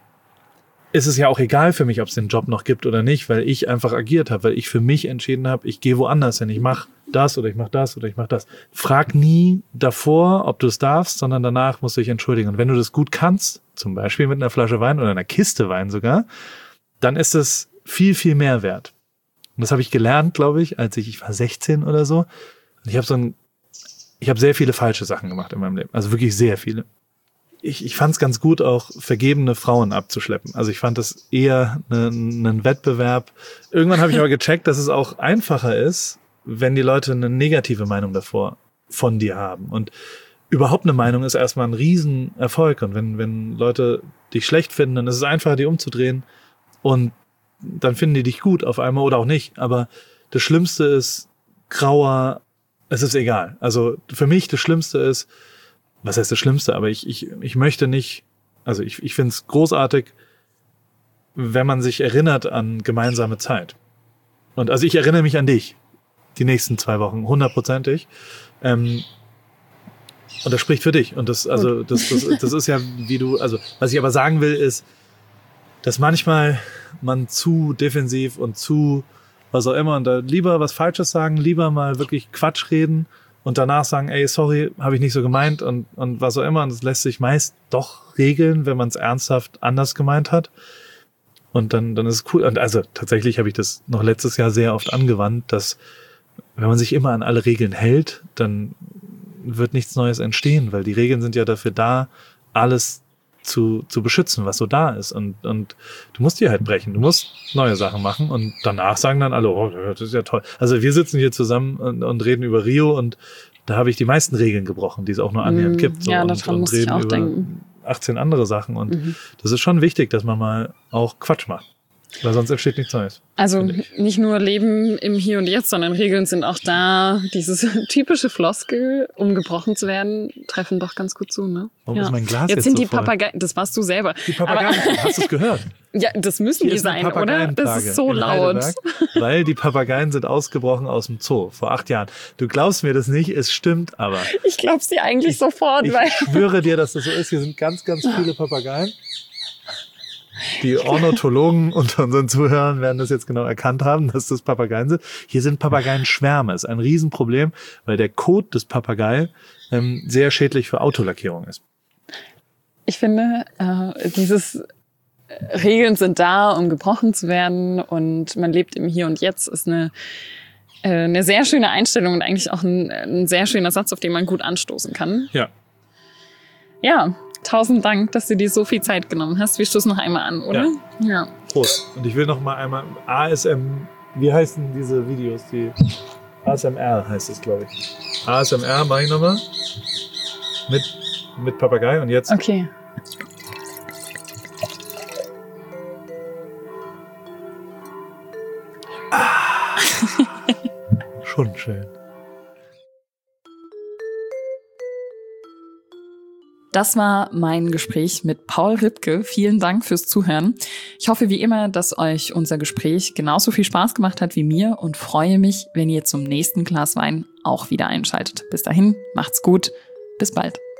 ist es ja auch egal für mich, ob es den Job noch gibt oder nicht, weil ich einfach agiert habe, weil ich für mich entschieden habe, ich gehe woanders hin, ich mache das oder ich mache das oder ich mache das. Frag nie davor, ob du es darfst, sondern danach musst du dich entschuldigen. Und wenn du das gut kannst, zum Beispiel mit einer Flasche Wein oder einer Kiste Wein sogar, dann ist es viel, viel mehr wert. Und das habe ich gelernt, glaube ich, als ich, ich war sechzehn oder so. Und ich habe so ein, ich habe sehr viele falsche Sachen gemacht in meinem Leben. Also wirklich sehr viele. Ich, ich fand es ganz gut, auch vergebene Frauen abzuschleppen. Also ich fand das eher einen ne Wettbewerb. Irgendwann habe ich aber gecheckt, dass es auch einfacher ist, wenn die Leute eine negative Meinung davor von dir haben. Und überhaupt eine Meinung ist erstmal ein Riesenerfolg. Und wenn, wenn Leute dich schlecht finden, dann ist es einfacher, die umzudrehen. Und dann finden die dich gut auf einmal oder auch nicht. Aber das Schlimmste ist grauer, es ist egal. Also für mich das Schlimmste ist, was heißt das Schlimmste, aber ich, ich, ich möchte nicht, also ich, ich finde es großartig, wenn man sich erinnert an gemeinsame Zeit. Und also ich erinnere mich an dich, die nächsten zwei Wochen, hundertprozentig. Ähm, und das spricht für dich. Und das, also das, das, das ist ja, wie du, also was ich aber sagen will, ist, dass manchmal man zu defensiv und zu was auch immer und da lieber was Falsches sagen, lieber mal wirklich Quatsch reden und danach sagen, ey, sorry, habe ich nicht so gemeint und und was auch immer. Und das lässt sich meist doch regeln, wenn man es ernsthaft anders gemeint hat. Und dann dann ist es cool. Und also tatsächlich habe ich das noch letztes Jahr sehr oft angewandt, dass wenn man sich immer an alle Regeln hält, dann wird nichts Neues entstehen, weil die Regeln sind ja dafür da, alles zu zu beschützen, was so da ist. Und und du musst die halt brechen. Du musst neue Sachen machen und danach sagen dann alle, oh, das ist ja toll. Also wir sitzen hier zusammen und, und reden über Rio und da habe ich die meisten Regeln gebrochen, die es auch nur annähernd mm, gibt. So, ja, und, daran und muss reden ich auch über denken. achtzehn andere Sachen. Und Mhm. das ist schon wichtig, dass man mal auch Quatsch macht. Weil sonst entsteht nichts Neues. Also nicht nur Leben im Hier und Jetzt, sondern Regeln sind auch da. Dieses typische Floskel, um gebrochen zu werden, treffen doch ganz gut zu, ne? Warum ja. ist mein Glas jetzt Jetzt sind so die Papageien, das warst du selber. Die Papageien, Aber, hast du es gehört? Ja, das müssen Hier die sein, oder? Das ist so laut. Weil die Papageien sind ausgebrochen aus dem Zoo vor acht Jahren. Du glaubst mir das nicht, es stimmt aber. Ich glaub's dir eigentlich ich, sofort. Ich weil schwöre dir, dass das so ist. Hier sind ganz, ganz viele Papageien. Die Ornithologen unter unseren Zuhörern werden das jetzt genau erkannt haben, dass das Papageien sind. Hier sind Papageienschwärme. Das ist ein Riesenproblem, weil der Kot des Papagei ähm, sehr schädlich für Autolackierung ist. Ich finde, äh, dieses Regeln sind da, um gebrochen zu werden und man lebt im Hier und Jetzt ist eine, äh, eine sehr schöne Einstellung und eigentlich auch ein, ein sehr schöner Satz, auf den man gut anstoßen kann. Ja. Ja. Tausend Dank, dass du dir so viel Zeit genommen hast. Wir stoßen noch einmal an, oder? Ja. ja. Prost. Und ich will noch mal einmal A S M, wie heißen diese Videos? Die A S M R heißt es, glaube ich. A S M R mache ich nochmal. Mit, mit Papagei und jetzt. Okay. Ah. Schon schön. Das war mein Gespräch mit Paul Ripke. Vielen Dank fürs Zuhören. Ich hoffe wie immer, dass euch unser Gespräch genauso viel Spaß gemacht hat wie mir und freue mich, wenn ihr zum nächsten Glas Wein auch wieder einschaltet. Bis dahin, macht's gut. Bis bald.